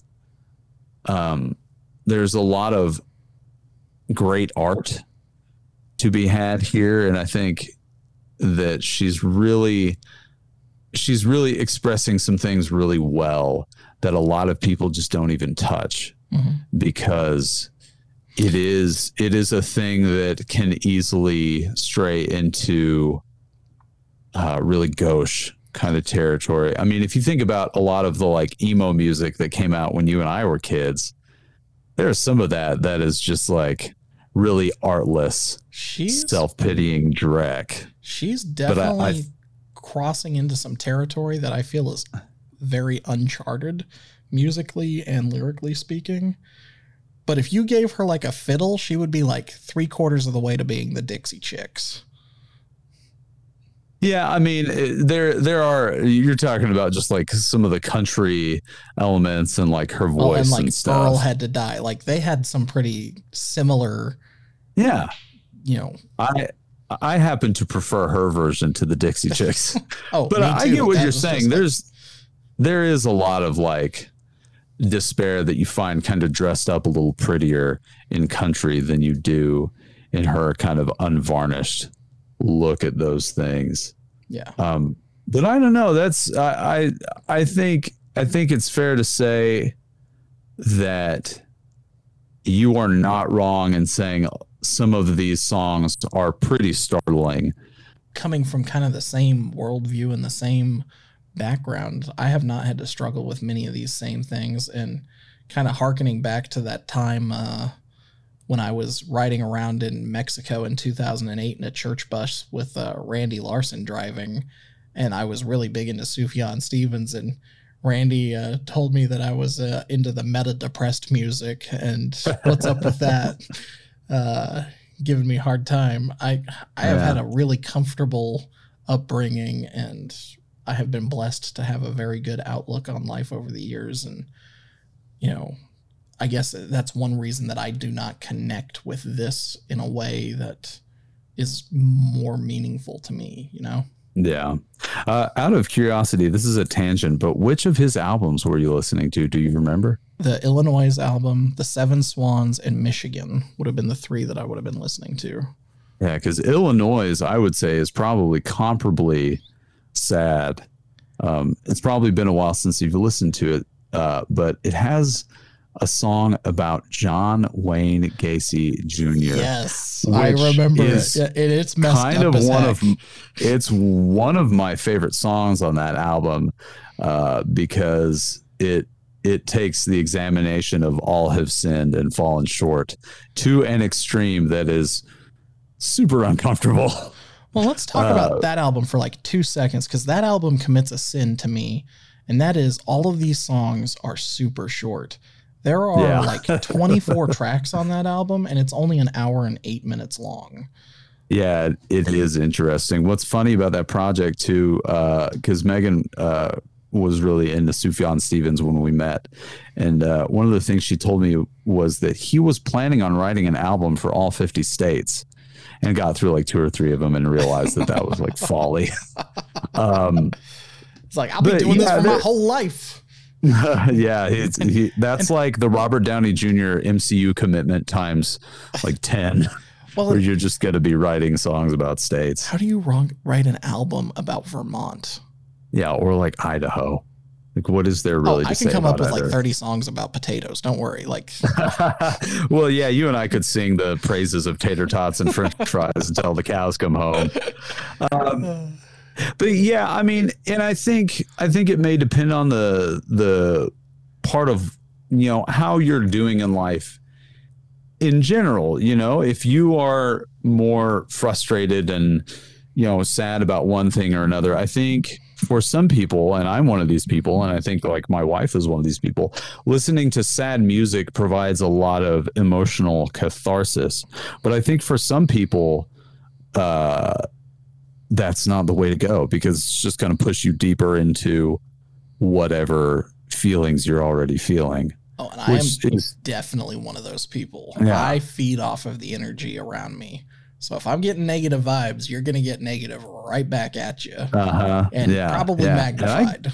um, there's a lot of great art to be had here. And I think that she's really, she's really expressing some things really well that a lot of people just don't even touch mm-hmm. because it is, it is a thing that can easily stray into uh, really gauche kind of territory. I mean, if you think about a lot of the like emo music that came out when you and I were kids, there's some of that that is just like really artless, she's, self-pitying dreck. She's definitely I, I, crossing into some territory that I feel is very uncharted musically and lyrically speaking. But if you gave her like a fiddle, she would be like three quarters of the way to being the Dixie Chicks. Yeah, I mean, there there are, you're talking about just like some of the country elements and like her voice oh, and, like, and stuff. Earl Had to Die. Like they had some pretty similar. Yeah. You know, I I happen to prefer her version to the Dixie Chicks. oh, but I get what that you're saying. There's like... there is a lot of like despair that you find kind of dressed up a little prettier in country than you do in her kind of unvarnished look at those things. Yeah. Um, but I don't know. That's I, I I think I think it's fair to say that you are not wrong in saying some of these songs are pretty startling. Coming from kind of the same worldview and the same background, I have not had to struggle with many of these same things. And kind of hearkening back to that time uh, when I was riding around in Mexico in two thousand eight in a church bus with uh, Randy Larson driving, and I was really big into Sufjan Stevens, and Randy uh, told me that I was uh, into the meta-depressed music, and what's up with that? Uh, giving me a hard time. I I have yeah. had a really comfortable upbringing, and I have been blessed to have a very good outlook on life over the years. And, you know, I guess that's one reason that I do not connect with this in a way that is more meaningful to me, you know? Yeah. Uh, out of curiosity, this is a tangent, but which of his albums were you listening to? Do you remember? The Illinois album, The Seven Swans, and Michigan would have been the three that I would have been listening to. Yeah, because Illinois, I would say, is probably comparably sad. Um, it's probably been a while since you've listened to it, uh, but it has a song about John Wayne Gacy Junior Yes, I remember it. it. It's messed kind up of as one heck. of it's one of my favorite songs on that album uh, because it it takes the examination of all have sinned and fallen short to an extreme that is super uncomfortable. Well, let's talk uh, about that album for like two seconds because that album commits a sin to me, and that is all of these songs are super short. There are yeah. like twenty-four tracks on that album, and it's only an hour and eight minutes long. Yeah, it is interesting. What's funny about that project too, because uh, Megan uh, was really into Sufjan Stevens when we met, and uh, one of the things she told me was that he was planning on writing an album for all fifty states, and got through like two or three of them and realized that that was like folly. Um, it's like I'll be doing yeah, this for my whole life. yeah, it's, he, that's and, like the Robert Downey Junior M C U commitment times like ten. Well, where you're just going to be writing songs about states. How do you wrong, write an album about Vermont? Yeah, or like Idaho. Like, what is there really oh, to I say can come up with either? like thirty songs about potatoes. Don't worry. Like, well, yeah, you and I could sing the praises of tater tots and French fries until the cows come home. Um, but yeah, I mean, and I think I think it may depend on the the part of, you know, how you're doing in life. In general, you know, if you are more frustrated and, you know, sad about one thing or another, I think for some people, and I'm one of these people, and I think like my wife is one of these people, listening to sad music provides a lot of emotional catharsis. But I think for some people, uh, that's not the way to go, because it's just going to push you deeper into whatever feelings you're already feeling. Oh, and I am is, definitely one of those people. Yeah. I feed off of the energy around me. So if I'm getting negative vibes, you're going to get negative right back at you. Uh-huh. And yeah. probably yeah. magnified.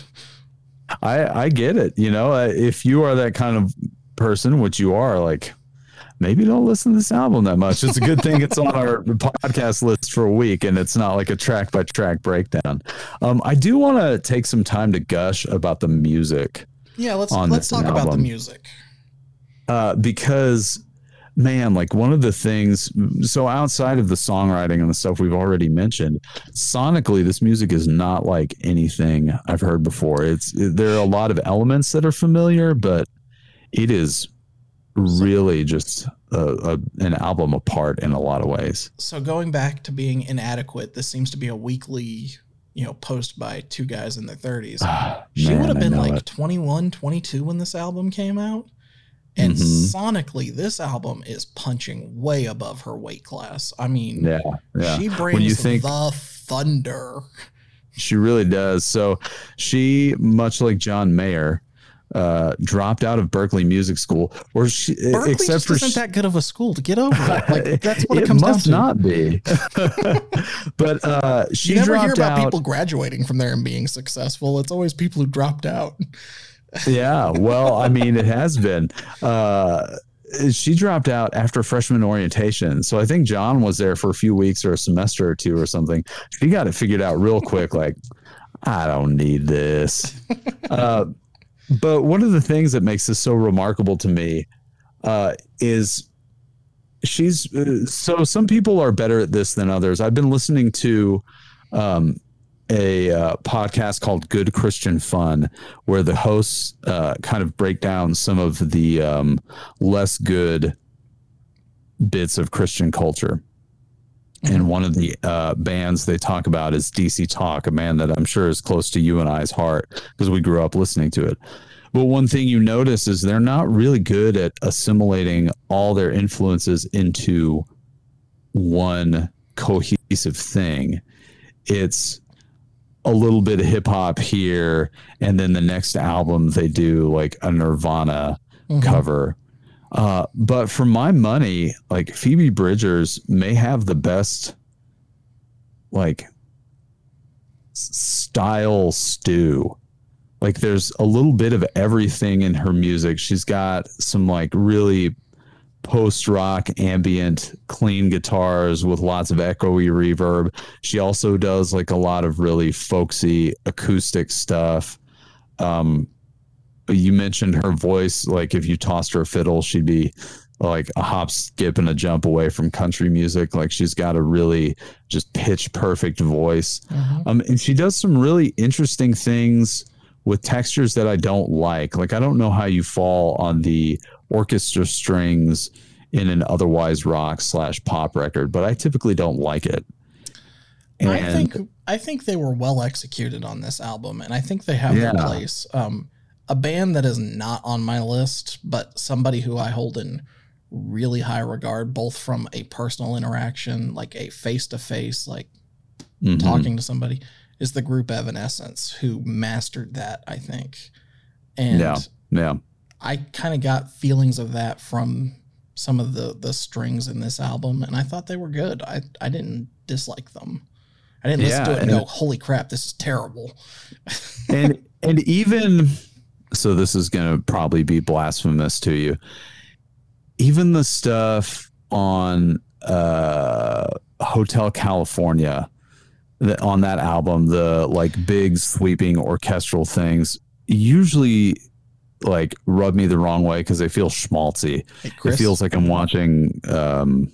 I, I I get it. You know, uh, if you are that kind of person, which you are, like, maybe don't listen to this album that much. It's a good thing it's on our podcast list for a week and it's not like a track by track breakdown. Um, I do want to take some time to gush about the music. Yeah, let's let's talk album. about the music. Uh, because, man, like one of the things, so outside of the songwriting and the stuff we've already mentioned, sonically, this music is not like anything I've heard before. It's there are a lot of elements that are familiar, but it is really just a, a, an album apart in a lot of ways. So going back to being inadequate, this seems to be a weekly, you know, post by two guys in their thirties. Ah, she man, would have been like it. twenty-one, twenty-two when this album came out. And mm-hmm. sonically, this album is punching way above her weight class. I mean, yeah, yeah. she brings when you think, the thunder. She really does. So she, much like John Mayer, uh, dropped out of Berklee Music School, or she, Berklee except just for isn't she, that good of a school to get over it. Like that's what it, it comes must down to. Not be. But uh, she you never dropped hear about out. people graduating from there and being successful. It's always people who dropped out. Yeah, well, I mean, it has been. Uh, she dropped out after freshman orientation. So I think John was there for a few weeks or a semester or two or something. She got it figured out real quick. Like, I don't need this. Uh, but one of the things that makes this so remarkable to me uh, is she's uh, so some people are better at this than others. I've been listening to um, a uh, podcast called Good Christian Fun, where the hosts uh, kind of break down some of the um, less good bits of Christian culture. Mm-hmm. And one of the uh, bands they talk about is D C Talk, a band that I'm sure is close to you and I's heart because we grew up listening to it. But one thing you notice is they're not really good at assimilating all their influences into one cohesive thing. It's a little bit of hip hop here, and then the next album they do like a Nirvana mm-hmm. cover. Uh, but for my money, like Phoebe Bridgers may have the best like style stew. Like there's a little bit of everything in her music. She's got some like really post-rock ambient clean guitars with lots of echoey reverb. She also does like a lot of really folksy acoustic stuff. Um, you mentioned her voice. Like if you tossed her a fiddle, she'd be like a hop, skip, and a jump away from country music. Like she's got a really just pitch perfect voice. Mm-hmm. Um, and she does some really interesting things with textures that I don't like. Like I don't know how you fall on the orchestra strings in an otherwise rock slash pop record, but I typically don't like it. And I think I think they were well executed on this album, and I think they have yeah. their place. Um, a band that is not on my list, but somebody who I hold in really high regard, both from a personal interaction, like a face-to-face, like mm-hmm. talking to somebody, is the group Evanescence, who mastered that, I think. And yeah, yeah. I kind of got feelings of that from some of the, the strings in this album, and I thought they were good. I, I didn't dislike them. I didn't listen yeah, to it and, and go, holy crap, this is terrible. and and even, so this is going to probably be blasphemous to you, even the stuff on uh, Hotel California, that on that album, the like big sweeping orchestral things usually like rub me the wrong way because they feel schmaltzy. Hey, it feels like I'm watching um,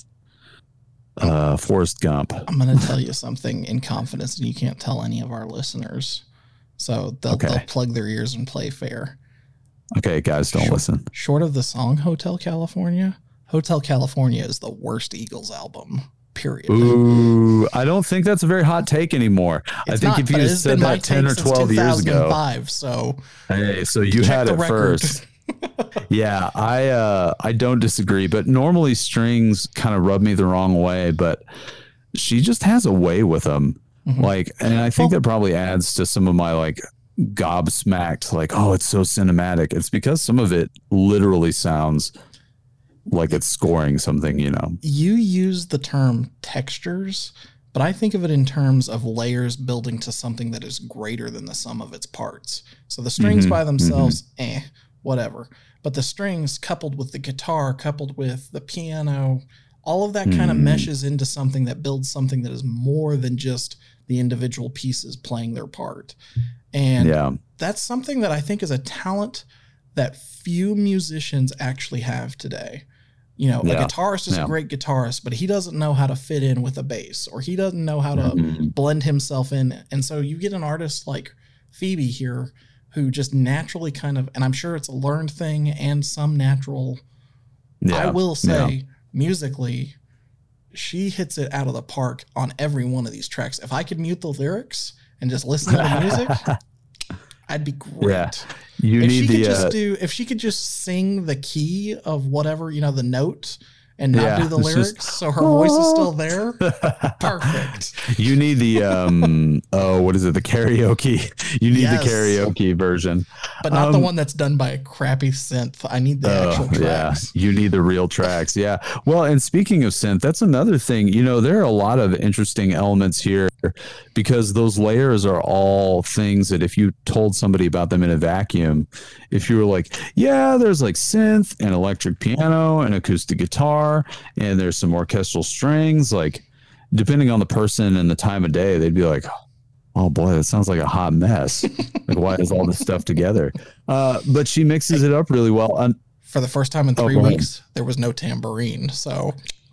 uh, Forrest Gump. I'm going to tell you something in confidence, and you can't tell any of our listeners. So they'll, okay. they'll plug their ears and play fair. Okay, guys, don't short, listen. Short of the song Hotel California, Hotel California is the worst Eagles album, period. Ooh, I don't think that's a very hot take anymore. It's I think not, if you said that ten or twelve years ago. So, hey, so you had it first. Yeah, I uh, I don't disagree, but normally strings kind of rub me the wrong way, but she just has a way with them. Mm-hmm. Like, and I think well, that probably adds to some of my like gobsmacked, like, oh, it's so cinematic. It's because some of it literally sounds like it's scoring something, you know. You use the term textures, but I think of it in terms of layers building to something that is greater than the sum of its parts. So the strings mm-hmm, by themselves, mm-hmm. eh, whatever. But the strings coupled with the guitar, coupled with the piano, all of that mm-hmm. kind of meshes into something that builds something that is more than just the individual pieces playing their part. And yeah. that's something that I think is a talent that few musicians actually have today. You know, yeah. a guitarist is yeah. a great guitarist, but he doesn't know how to fit in with a bass, or he doesn't know how to mm-hmm. blend himself in. And so you get an artist like Phoebe here who just naturally kind of, and I'm sure it's a learned thing and some natural, yeah. I will say yeah. musically, she hits it out of the park on every one of these tracks. If I could mute the lyrics and just listen to the music, I'd be great. Yeah. You if need she the, could just uh, do, if she could just sing the key of whatever, you know, the note, and not yeah, do the lyrics, just, so her voice is still there. Perfect. You need the um oh, what is it? The karaoke. You need yes. the karaoke version, but not um, the one that's done by a crappy synth. I need the uh, actual tracks. Yeah, you need the real tracks. Yeah. Well, and speaking of synth, that's another thing. You know, there are a lot of interesting elements here because those layers are all things that if you told somebody about them in a vacuum, if you were like, yeah, there's like synth and electric piano and acoustic guitar, and there's some orchestral strings, like depending on the person and the time of day, they'd be like, oh boy, that sounds like a hot mess. Like, why is all this stuff together? Uh, but she mixes it up really well. Um, For the first time in three oh, weeks, there was no tambourine. So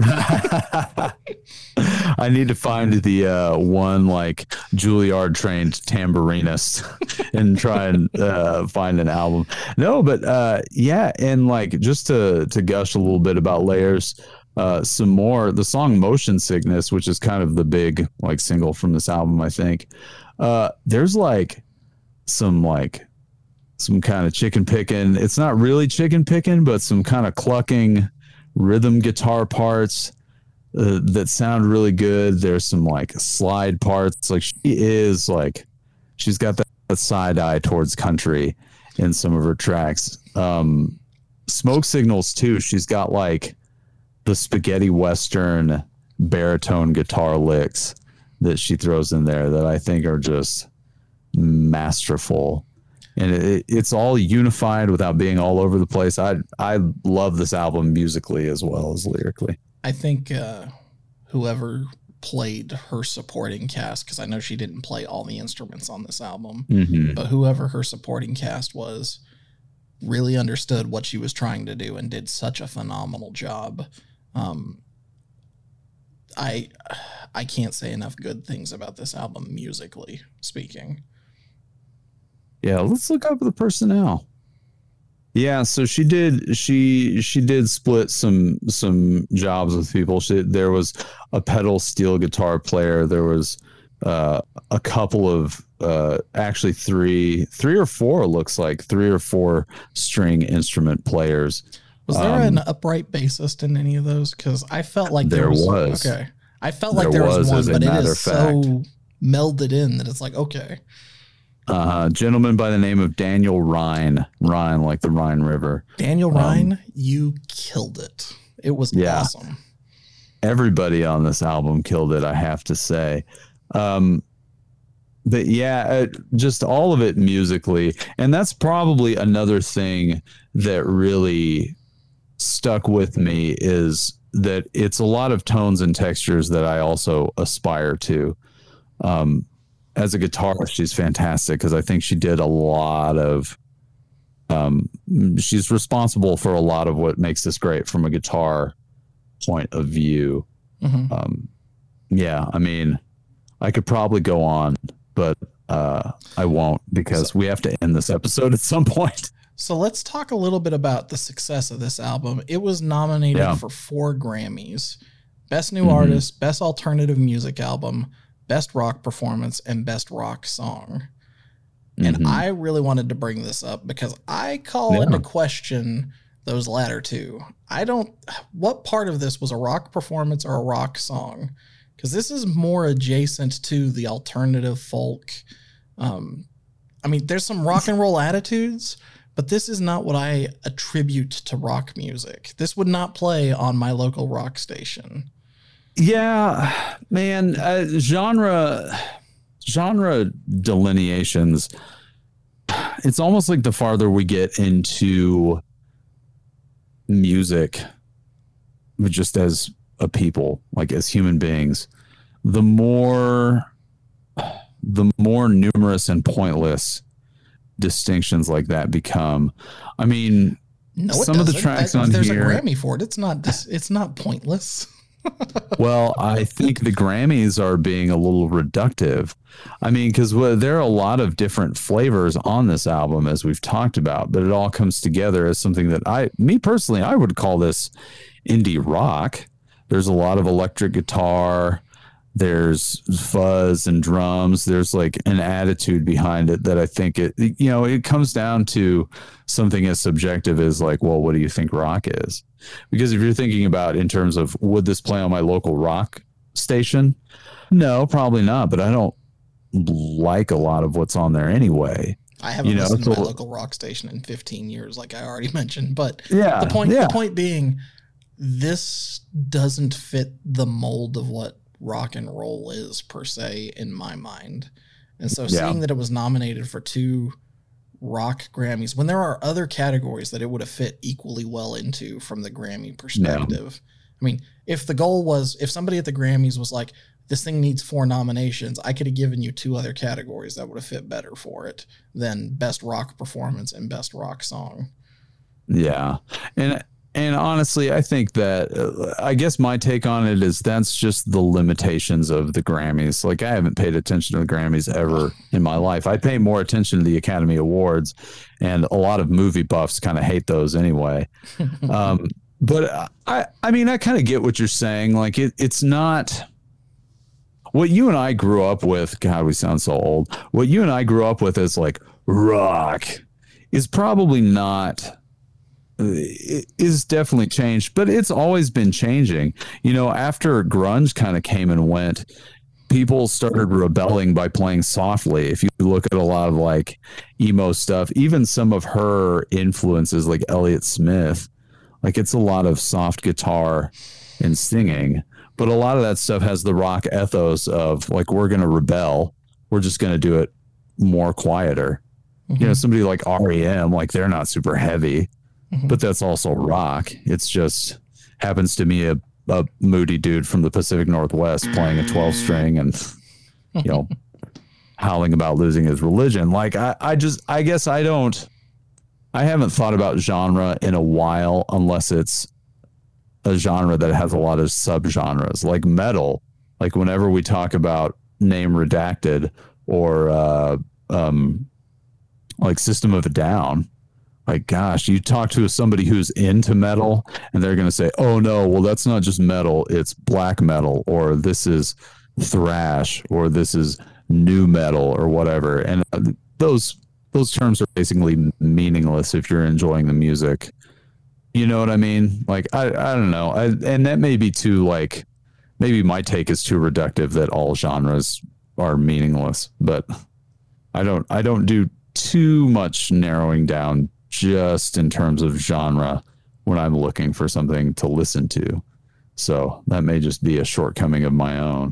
I need to find the uh, one like Juilliard trained tambourinist and try and uh, find an album. No, but uh, yeah, and like just to to gush a little bit about layers, uh, some more. The song "Motion Sickness," which is kind of the big like single from this album, I think. Uh, there's like some like some kind of chicken picking. It's not really chicken picking, but some kind of clucking rhythm guitar parts uh, that sound really good. There's some like slide parts. Like she is like, she's got that, that side eye towards country in some of her tracks. Um, Smoke Signals too. She's got like the spaghetti Western baritone guitar licks that she throws in there that I think are just masterful. And it, it's all unified without being all over the place. I I love this album musically as well as lyrically. I think uh, whoever played her supporting cast, because I know she didn't play all the instruments on this album, mm-hmm. but whoever her supporting cast was really understood what she was trying to do and did such a phenomenal job. Um, I I can't say enough good things about this album musically speaking. Yeah, let's look up the personnel. Yeah, so she did she she did split some some jobs with people. She, there was a pedal steel guitar player. There was uh, a couple of uh, actually three three or four looks like three or four string instrument players. Was there Um, an upright bassist in any of those? Because I felt like there, there was, was. Okay, I felt like There there was, was, one, as a but it matter is of fact. so melded in that it's like okay. Uh, gentleman by the name of Daniel Rhine, Rhine like the Rhine River. Daniel Um, Rhine, you killed it. It was Yeah. awesome. Everybody on this album killed it, I have to say. Um, but yeah, uh, just all of it musically. And that's probably another thing that really stuck with me is that it's a lot of tones and textures that I also aspire to. Um, as a guitarist, she's fantastic because I think she did a lot of, um, she's responsible for a lot of what makes this great from a guitar point of view. Mhm. Um, yeah, I mean, I could probably go on, but uh, I won't because we have to end this episode at some point. So let's talk a little bit about the success of this album. It was nominated Yeah. for four Grammys: Best New Mhm. Artist, Best Alternative Music Album, Best Rock Performance, and Best Rock Song. And Mhm. I really wanted to bring this up because I call Yeah. into question those latter two. I don't, what part of this was a rock performance or a rock song? Because this is more adjacent to the alternative folk. Um, I mean, there's some rock and roll attitudes, but this is not what I attribute to rock music. This would not play on my local rock station. Yeah, man, uh, genre genre delineations. It's almost like the farther we get into music, just as a people, like as human beings, the more the more numerous and pointless distinctions like that become. I mean, No, it some of the doesn't. tracks I- on there's here. a Grammy for it. It's not. It's not pointless. Well, I think the Grammys are being a little reductive. I mean, because well, there are a lot of different flavors on this album, as we've talked about, but it all comes together as something that I, me personally, I would call this indie rock. There's a lot of electric guitar. There's fuzz and drums. There's like an attitude behind it that I think it, you know, it comes down to something as subjective as like, well, what do you think rock is? Because if you're thinking about in terms of would this play on my local rock station? No, probably not. But I don't like a lot of what's on there anyway. I haven't You know, listened to my so- local rock station in fifteen years, like I already mentioned. But Yeah, the point, yeah. the point being, this doesn't fit the mold of what rock and roll is per se in my mind. And so, Yeah. seeing that it was nominated for two rock Grammys when there are other categories that it would have fit equally well into from the Grammy perspective. I mean, if the goal was, if somebody at the Grammys was like, this thing needs four nominations, I could have given you two other categories that would have fit better for it than best rock performance and best rock song. Yeah. And and honestly, I think that uh, I guess my take on it is that's just the limitations of the Grammys. Like I haven't paid attention to the Grammys ever in my life. I pay more attention to the Academy Awards, and a lot of movie buffs kind of hate those anyway. um, but I I mean, I kind of get what you're saying. Like it it's not what you and I grew up with. God, we sound so old. What you and I grew up with is like rock is probably not it is definitely changed, but it's always been changing. You know, after grunge kind of came and went, people started rebelling by playing softly. If you look at a lot of like emo stuff, even some of her influences like Elliott Smith, like it's a lot of soft guitar and singing, but a lot of that stuff has the rock ethos of like, we're going to rebel. We're just going to do it more quieter. Mm-hmm. You know, somebody like R E M, like they're not super heavy, but that's also rock. It's just happens to be a, a moody dude from the Pacific Northwest playing a twelve string and, you know, howling about losing his religion. Like I, I just, I guess I don't, I haven't thought about genre in a while unless it's a genre that has a lot of subgenres like metal. Like whenever we talk about Name Redacted or, uh, um, like System of a Down, like, gosh, you talk to somebody who's into metal and they're going to say, oh no, well, that's not just metal. It's black metal, or this is thrash, or this is new metal, or whatever. And those, those terms are basically meaningless if you're enjoying the music You know what I mean? Like, I, I don't know. I, and that may be too, like, maybe my take is too reductive that all genres are meaningless, but I don't, I don't do too much narrowing down just in terms of genre when I'm looking for something to listen to. So that may just be a shortcoming of my own.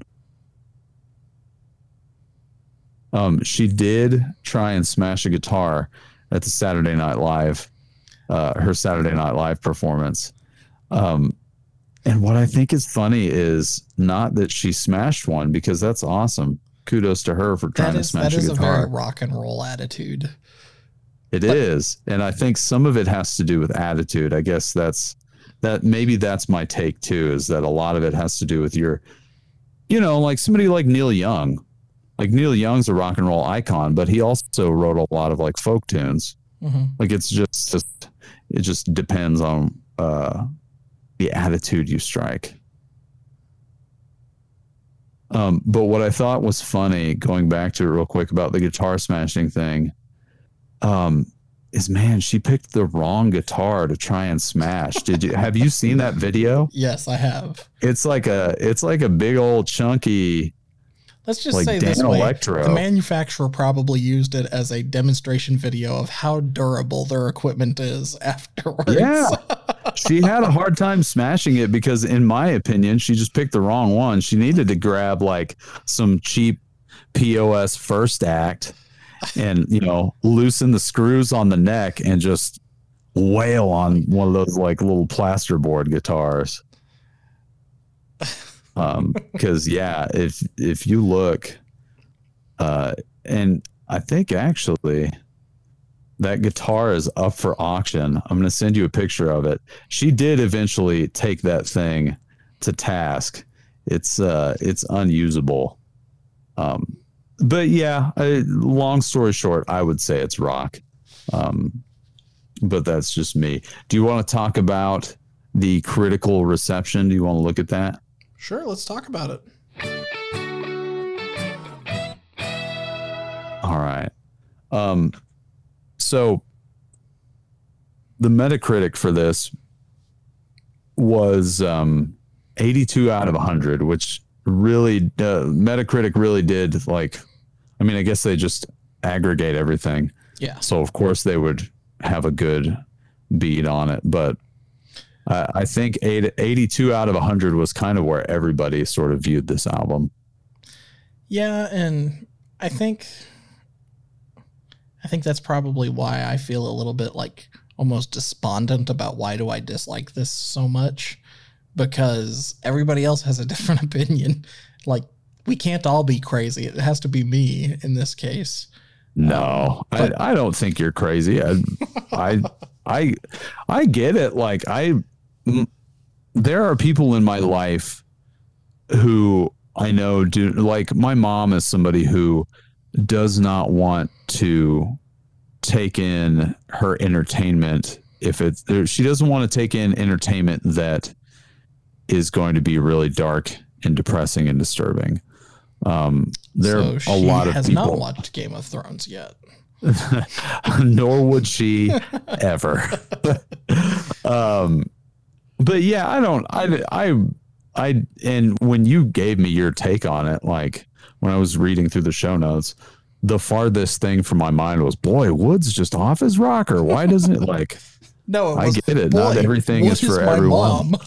Um, she did try and smash a guitar at the Saturday Night Live, uh, her Saturday Night Live performance. Um, and what I think is funny is not that she smashed one, because that's awesome. Kudos to her for trying that is, to smash that is a guitar. a very rock and roll attitude. It but, is. And I think some of it has to do with attitude. I guess that's that maybe that's my take too, is that a lot of it has to do with your, you know, like somebody like Neil Young. Like Neil Young's a rock and roll icon, but he also wrote a lot of like folk tunes. Mm-hmm. Like it's just, just, it just depends on uh, the attitude you strike. Um, but what I thought was funny, going back to it real quick about the guitar smashing thing, um, is man, she picked the wrong guitar to try and smash. Did you have you seen that video? Yes, I have. It's like a it's like a big old chunky. Let's just like say Dan this way: Electro. the manufacturer probably used it as a demonstration video of how durable their equipment is afterwards. Yeah, she had a hard time smashing it because, in my opinion, she just picked the wrong one. She needed to grab like some cheap P O S First Act and, you know, loosen the screws on the neck and just wail on one of those like little plasterboard guitars. Um, because yeah, if if you look, uh, and I think actually that guitar is up for auction. I'm going to send you a picture of it. She did eventually take that thing to task. It's uh, it's unusable. Um, but yeah, I, long story short, I would say it's rock. Um, but that's just me. Do you want to talk about the critical reception? Do you want to look at that? Sure, let's talk about it. All right. Um, so the Metacritic for this was um, eighty-two out of one hundred, which really, uh, Metacritic really did like, I mean, I guess they just aggregate everything. Yeah. So, of course, they would have a good beat on it, but Uh, I think eight, eighty-two out of one hundred was kind of where everybody sort of viewed this album. Yeah, and I think I think that's probably why I feel a little bit like almost despondent about why do I dislike this so much, because everybody else has a different opinion. Like, we can't all be crazy. It has to be me in this case. No, um, but, I, I don't think you're crazy. I, I, I, I get it. Like I, m- there are people in my life who I know do, like my mom is somebody who does not want to take in her entertainment. If it's, she doesn't want to take in entertainment that is going to be really dark and depressing and disturbing. Um, there so are she a lot of has people. not watched Game of Thrones yet. Nor would she ever. um, but yeah, I don't, I, I, I, and when you gave me your take on it, like when I was reading through the show notes, the farthest thing from my mind was, boy, Wood's just off his rocker. Why doesn't it like, no, it I was, get it. Boy, Not everything Wood is for is my everyone. Mom.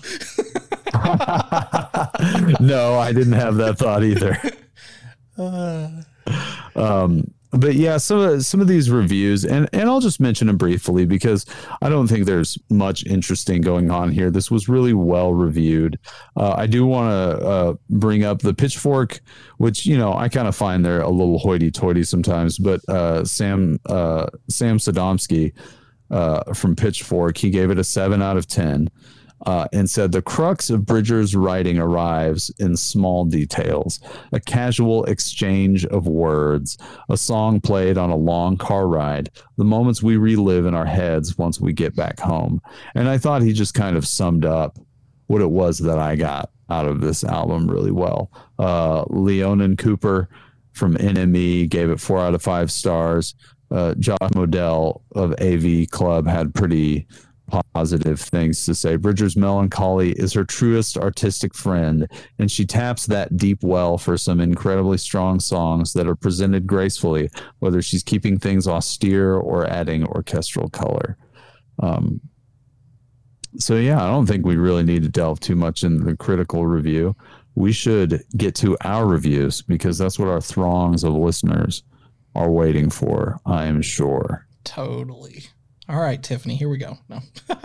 No, I didn't have that thought either. Uh, um, but yeah, some of some of these reviews, and and I'll just mention them briefly because I don't think there's much interesting going on here. This was really well reviewed. Uh, I do want to uh, bring up the Pitchfork, which, you know, I kind of find they're a little hoity-toity sometimes. But uh, Sam uh, Sam Sodomsky uh, from Pitchfork, he gave it a seven out of ten. Uh, and said the crux of Bridger's writing arrives in small details, a casual exchange of words, a song played on a long car ride, the moments we relive in our heads once we get back home. And I thought he just kind of summed up what it was that I got out of this album really well. Uh, Leonin Cooper from N M E gave it four out of five stars. Uh, Josh Modell of A V Club had pretty positive things to say. Bridger's melancholy is her truest artistic friend, and she taps that deep well for some incredibly strong songs that are presented gracefully, whether she's keeping things austere or adding orchestral color. Um, so, yeah, I don't think we really need to delve too much into the critical review. We should get to our reviews because that's what our throngs of listeners are waiting for, I am sure. Totally. All right, Tiffany, here we go. No.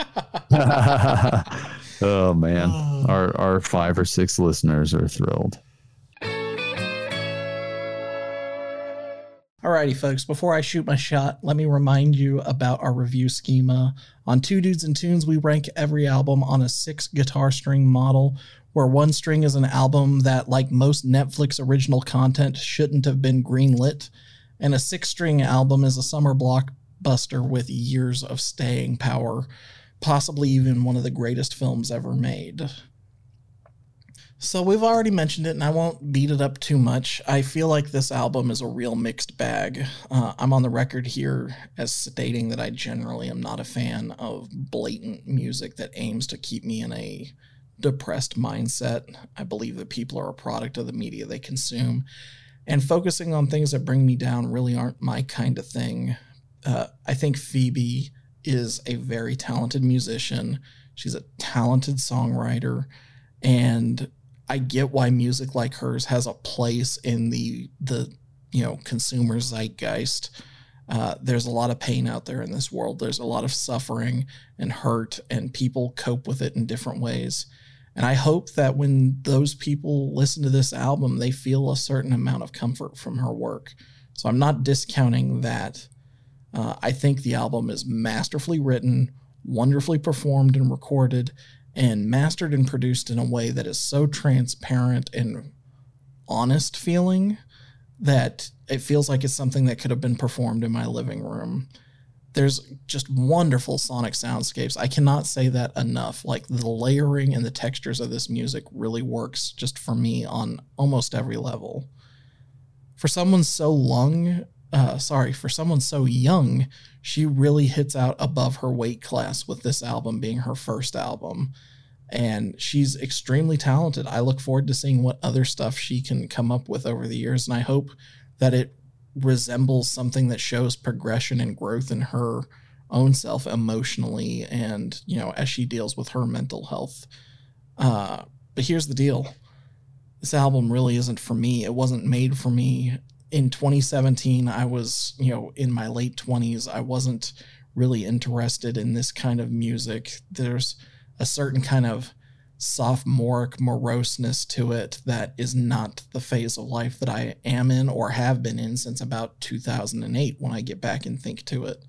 Oh, man. Our, our five or six listeners are thrilled. All righty, folks, before I shoot my shot, let me remind you about our review schema. On Two Dudes and Tunes, we rank every album on a six guitar string model, where one string is an album that, like most Netflix original content, shouldn't have been greenlit, and a six-string album is a summer blockbuster with years of staying power, possibly even one of the greatest films ever made. So we've already mentioned it, and I won't beat it up too much. I feel like this album is a real mixed bag. Uh, I'm on the record here as stating that I generally am not a fan of blatant music that aims to keep me in a depressed mindset. I believe that people are a product of the media they consume, and focusing on things that bring me down really aren't my kind of thing. Uh, I think Phoebe is a very talented musician. She's a talented songwriter, and I get why music like hers has a place in the, the you know, consumer zeitgeist. Uh, there's a lot of pain out there in this world. There's a lot of suffering and hurt, and people cope with it in different ways. And I hope that when those people listen to this album, they feel a certain amount of comfort from her work. So I'm not discounting that. Uh, I think the album is masterfully written, wonderfully performed and recorded, and mastered and produced in a way that is so transparent and honest feeling that it feels like it's something that could have been performed in my living room. There's just wonderful sonic soundscapes. I cannot say that enough. Like, the layering and the textures of this music really works just for me on almost every level. For someone so long, uh, sorry, for someone so young, she really hits out above her weight class with this album being her first album. And she's extremely talented. I look forward to seeing what other stuff she can come up with over the years, and I hope that it resembles something that shows progression and growth in her own self emotionally and, you know, as she deals with her mental health. Uh, but here's the deal. This album really isn't for me. It wasn't made for me. In twenty seventeen, I was, you know, in my late twenties. I wasn't really interested in this kind of music. There's a certain kind of sophomoric moroseness to it that is not the phase of life that I am in or have been in since about two thousand eight when I get back and think to it.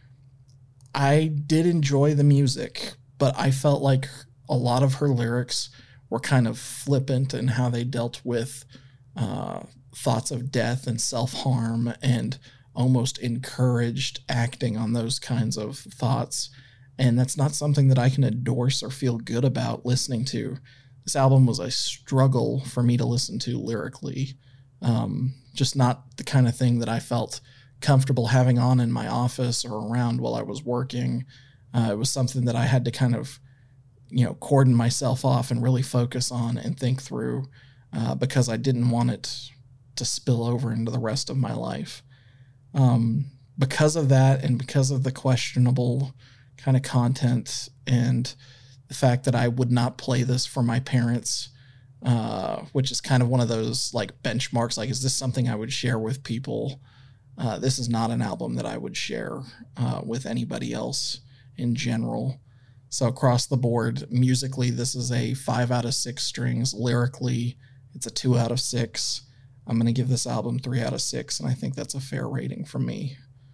I did enjoy the music, but I felt like a lot of her lyrics were kind of flippant in how they dealt with uh, thoughts of death and self-harm, and almost encouraged acting on those kinds of thoughts. And that's not something that I can endorse or feel good about listening to. This album was a struggle for me to listen to lyrically. Um, just not the kind of thing that I felt comfortable having on in my office or around while I was working. Uh, it was something that I had to kind of, you know, cordon myself off and really focus on and think through uh, because I didn't want it to spill over into the rest of my life. Um, because of that, and because of the questionable kind of content and the fact that I would not play this for my parents, uh, which is kind of one of those like benchmarks. Like, is this something I would share with people? Uh, this is not an album that I would share uh, with anybody else in general. So across the board, musically, this is a five out of six strings. Lyrically, it's a two out of six. I'm going to give this album three out of six, and I think that's a fair rating from me.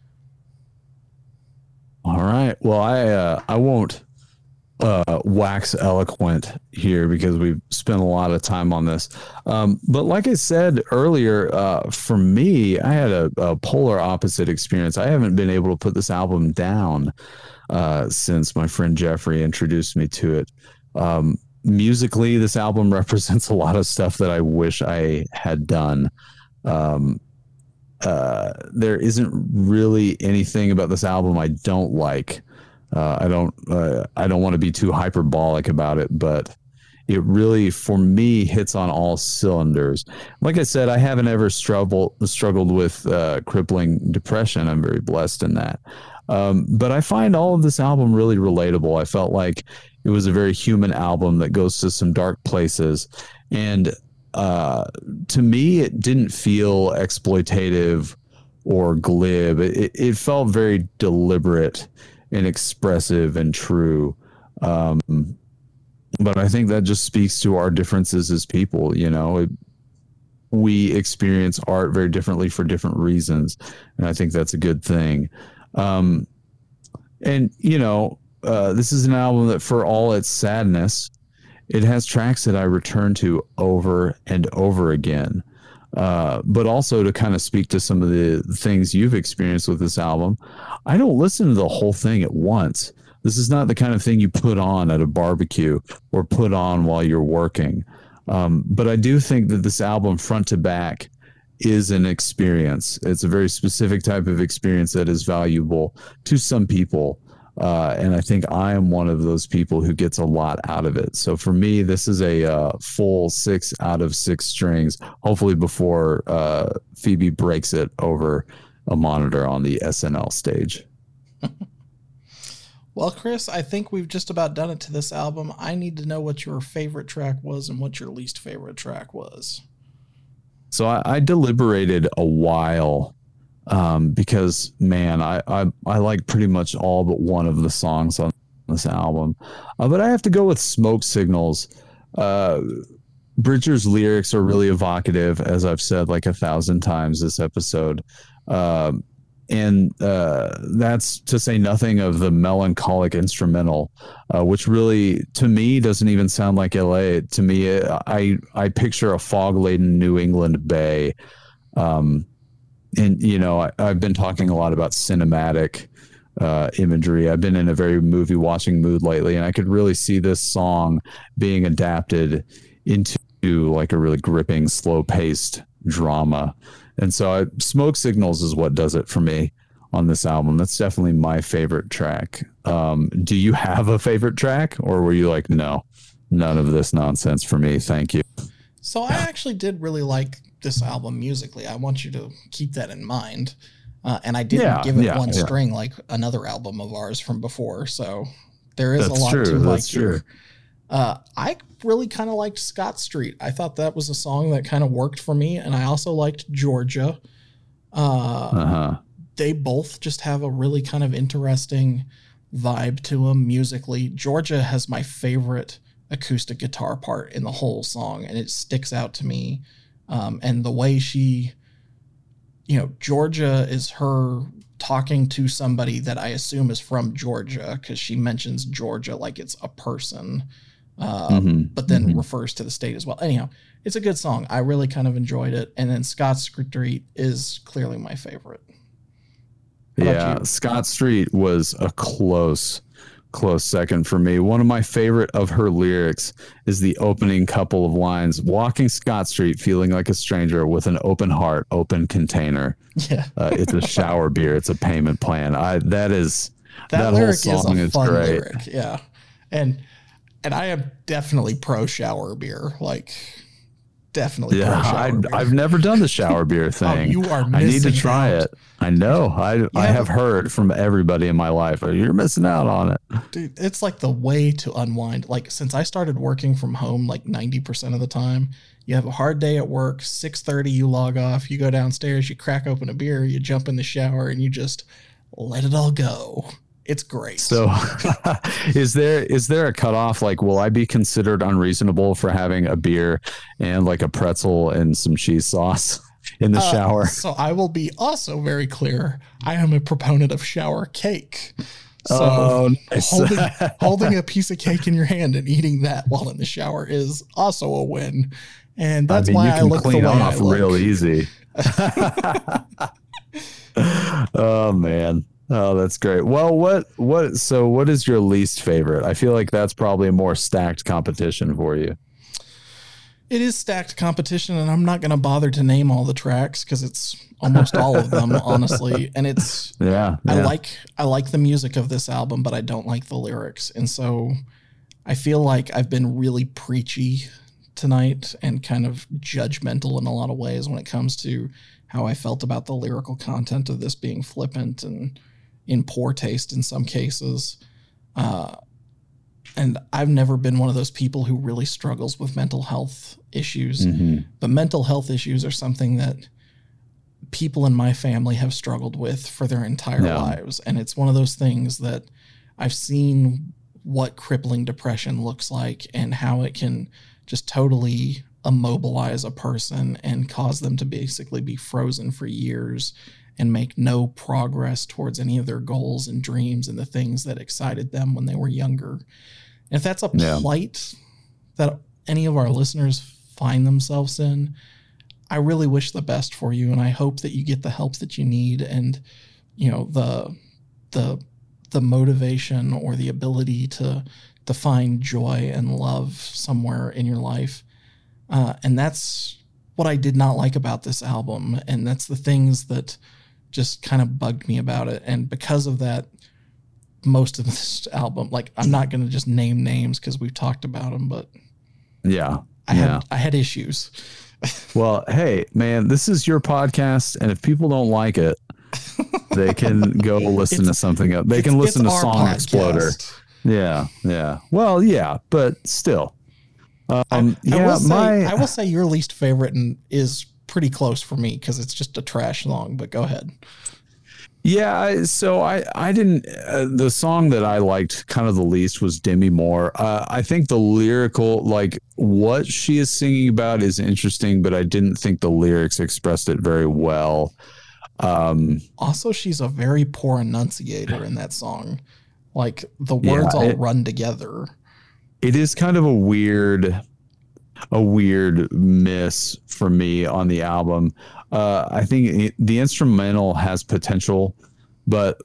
All right. Well, I uh, I won't uh, wax eloquent here because we've spent a lot of time on this. Um, but like I said earlier, uh, for me, I had a, a polar opposite experience. I haven't been able to put this album down uh, since my friend Jeffrey introduced me to it. Um, musically, this album represents a lot of stuff that I wish I had done. Um, Uh, there isn't really anything about this album I don't like. Uh, I don't uh, I don't want to be too hyperbolic about it, but it really, for me, hits on all cylinders. Like I said, I haven't ever struggled struggled with uh, crippling depression. I'm very blessed in that. Um, but I find all of this album really relatable. I felt like it was a very human album that goes to some dark places. And uh, to me, it didn't feel exploitative or glib. It, it felt very deliberate and expressive and true. Um, but I think that just speaks to our differences as people. You know, it, we experience art very differently for different reasons. And I think that's a good thing. Um, and, you know, uh, this is an album that, for all its sadness, it has tracks that I return to over and over again. Uh, but also to kind of speak to some of the things you've experienced with this album, I don't listen to the whole thing at once. This is not the kind of thing you put on at a barbecue or put on while you're working. Um, but I do think that this album, front to back, is an experience. It's a very specific type of experience that is valuable to some people. Uh, and I think I am one of those people who gets a lot out of it. So for me, this is a uh, full six out of six strings, hopefully before uh, Phoebe breaks it over a monitor on the S N L stage. Well, Chris, I think we've just about done it to this album. I need to know what your favorite track was and what your least favorite track was. So I, I deliberated a while um, because, man, I, I I like pretty much all but one of the songs on this album. Uh, but I have to go with Smoke Signals. Uh, Bridger's lyrics are really evocative, as I've said like a thousand times this episode. Uh, and uh, that's to say nothing of the melancholic instrumental, uh, which really, to me, doesn't even sound like L A. To me, I I picture a fog-laden New England bay. Um, and, you know, I, I've been talking a lot about cinematic uh, imagery. I've been in a very movie-watching mood lately, and I could really see this song being adapted into like a really gripping, slow-paced drama. And so I, Smoke Signals is what does it for me on this album. That's definitely my favorite track. Um, do you have a favorite track, or were you like, no, none of this nonsense for me? Thank you. So I actually did really like this album musically. I want you to keep that in mind. Uh, and I didn't Yeah, give it yeah, one yeah. string like another album of ours from before. So there is That's a lot true, to that's like true. here. Uh, I really kind of liked Scott Street. I thought that was a song that kind of worked for me. And I also liked Georgia. Uh, Uh-huh. They both just have a really kind of interesting vibe to them musically. Georgia has my favorite acoustic guitar part in the whole song, and it sticks out to me. Um, and the way she, you know, Georgia is her talking to somebody that I assume is from Georgia, because she mentions Georgia like it's a person, uh, Mhm, but then mhm. refers to the state as well. Anyhow, it's a good song. I really kind of enjoyed it. And then Scott Street is clearly my favorite. How about Yeah, you? Scott Street was a close, close second for me. One of my favorite of her lyrics is the opening couple of lines: walking Scott Street, feeling like a stranger with an open heart, open container. Yeah. Uh, it's a shower beer. It's a payment plan. I that is That, that, whole lyric song is a is fun great. lyric. Yeah. And and I am definitely pro shower beer. Like definitely Yeah, pro shower I, beer. I've never done the shower beer thing. you are I need to missing try out. it. I know. I I have have heard from everybody in my life, "Oh, you're missing out on it." Dude, it's like the way to unwind. Like since I started working from home like ninety percent of the time, you have a hard day at work, six thirty you log off, you go downstairs, you crack open a beer, you jump in the shower, and you just let it all go. It's great. So is there is there a cutoff? Like, will I be considered unreasonable for having a beer and like a pretzel and some cheese sauce in the Uh, shower? So I will be also very clear. I am a proponent of shower cake. So Oh, nice. holding, holding a piece of cake in your hand and eating that while in the shower is also a win. And that's I mean, why you I can look the clean way I off look. real easy. Oh man. Oh, that's great. Well, what what so what is your least favorite? I feel like that's probably a more stacked competition for you. It is stacked competition, and I'm not going to bother to name all the tracks because it's almost all of them, honestly. And it's yeah, I yeah. like I like the music of this album, but I don't like the lyrics, and so I feel like I've been really preachy tonight and kind of judgmental in a lot of ways when it comes to how I felt about the lyrical content of this being flippant and in poor taste in some cases. Uh, And I've never been one of those people who really struggles with mental health issues. Mm-hmm. But mental health issues are something that people in my family have struggled with for their entire yeah. lives. And it's one of those things that I've seen what crippling depression looks like and how it can just totally immobilize a person and cause them to basically be frozen for years and make no progress towards any of their goals and dreams and the things that excited them when they were younger. If that's a yeah. plight that any of our listeners find themselves in, I really wish the best for you, and I hope that you get the help that you need and, you know, the the the motivation or the ability to to find joy and love somewhere in your life. Uh, and that's what I did not like about this album, and that's the things that just kind of bugged me about it. And because of that, most of this album, like, I'm not going to just name names because we've talked about them, but yeah, I yeah. had I had issues. Well, hey, man, this is your podcast, and if people don't like it, they can go listen It's- to something else. They it's- can listen to it's our Song podcast. Exploder. Yeah, yeah. Well, yeah, but still. Um, I, yeah, I will say, my, I will say your least favorite and is pretty close for me because it's just a trash song. But go ahead. Yeah, I- so I I didn't uh, the song that I liked kind of the least was Demi Moore. Uh, I think the lyrical, like what she is singing about, is interesting, but I didn't think the lyrics expressed it very well. Um, Also, she's a very poor enunciator in that song. Like the words Yeah, all it- run together. it is kind of a weird a weird miss for me on the album. Uh, I think it, the instrumental has potential, but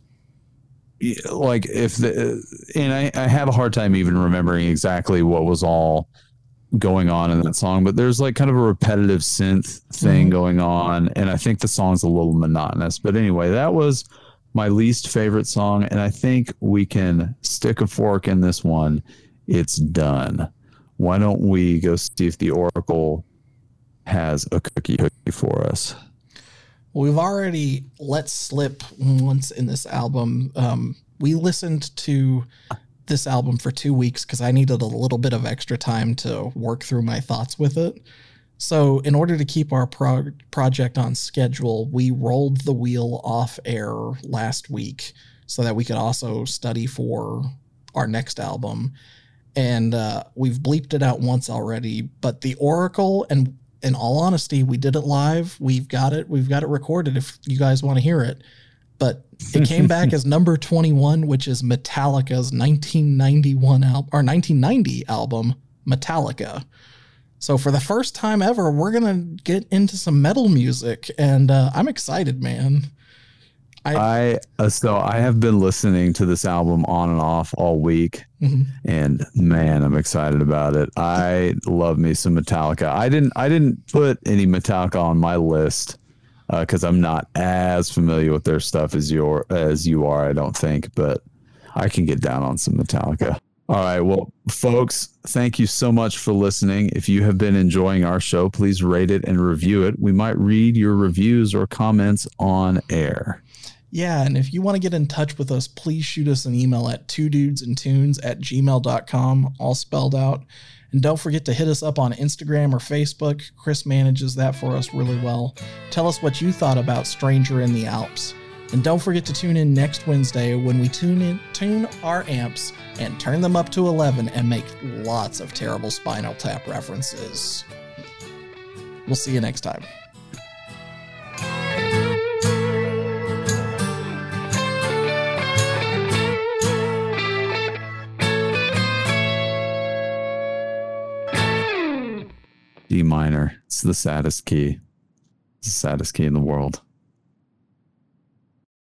like if the, and I, I have a hard time even remembering exactly what was all going on in that song, but there's like kind of a repetitive synth thing Mhm. going on. And I think the song's a little monotonous, but anyway, that was my least favorite song. And I think we can stick a fork in this one. It's done. Why don't we go see if the Oracle has a cookie cookie for us? We've already let slip once in this album. Um, we listened to this album for two weeks because I needed a little bit of extra time to work through my thoughts with it. So in order to keep our pro- project on schedule, we rolled the wheel off air last week so that we could also study for our next album. And uh, we've bleeped it out once already, but the Oracle, and in all honesty, we did it live. We've got it. We've got it recorded if you guys want to hear it. But it came back as number twenty-one, which is Metallica's nineteen ninety-one album or nineteen ninety album, Metallica. So for the first time ever, we're going to get into some metal music, and uh, I'm excited, man. I, I uh, so I have been listening to this album on and off all week, Mhm. and man, I'm excited about it. I love me some Metallica. I didn't I didn't put any Metallica on my list because uh, I'm not as familiar with their stuff as your as you are, I don't think, but I can get down on some Metallica. All right, well, folks, thank you so much for listening. If you have been enjoying our show, please rate it and review it. We might read your reviews or comments on air. Yeah, and if you want to get in touch with us, please shoot us an email at two dudes and tunes at gmail dot com, all spelled out. And don't forget to hit us up on Instagram or Facebook. Chris manages that for us really well. Tell us what you thought about Stranger in the Alps. And don't forget to tune in next Wednesday when we tune in, tune our amps and turn them up to eleven and make lots of terrible Spinal Tap references. We'll see you next time. D minor. It's the saddest key. It's the saddest key in the world.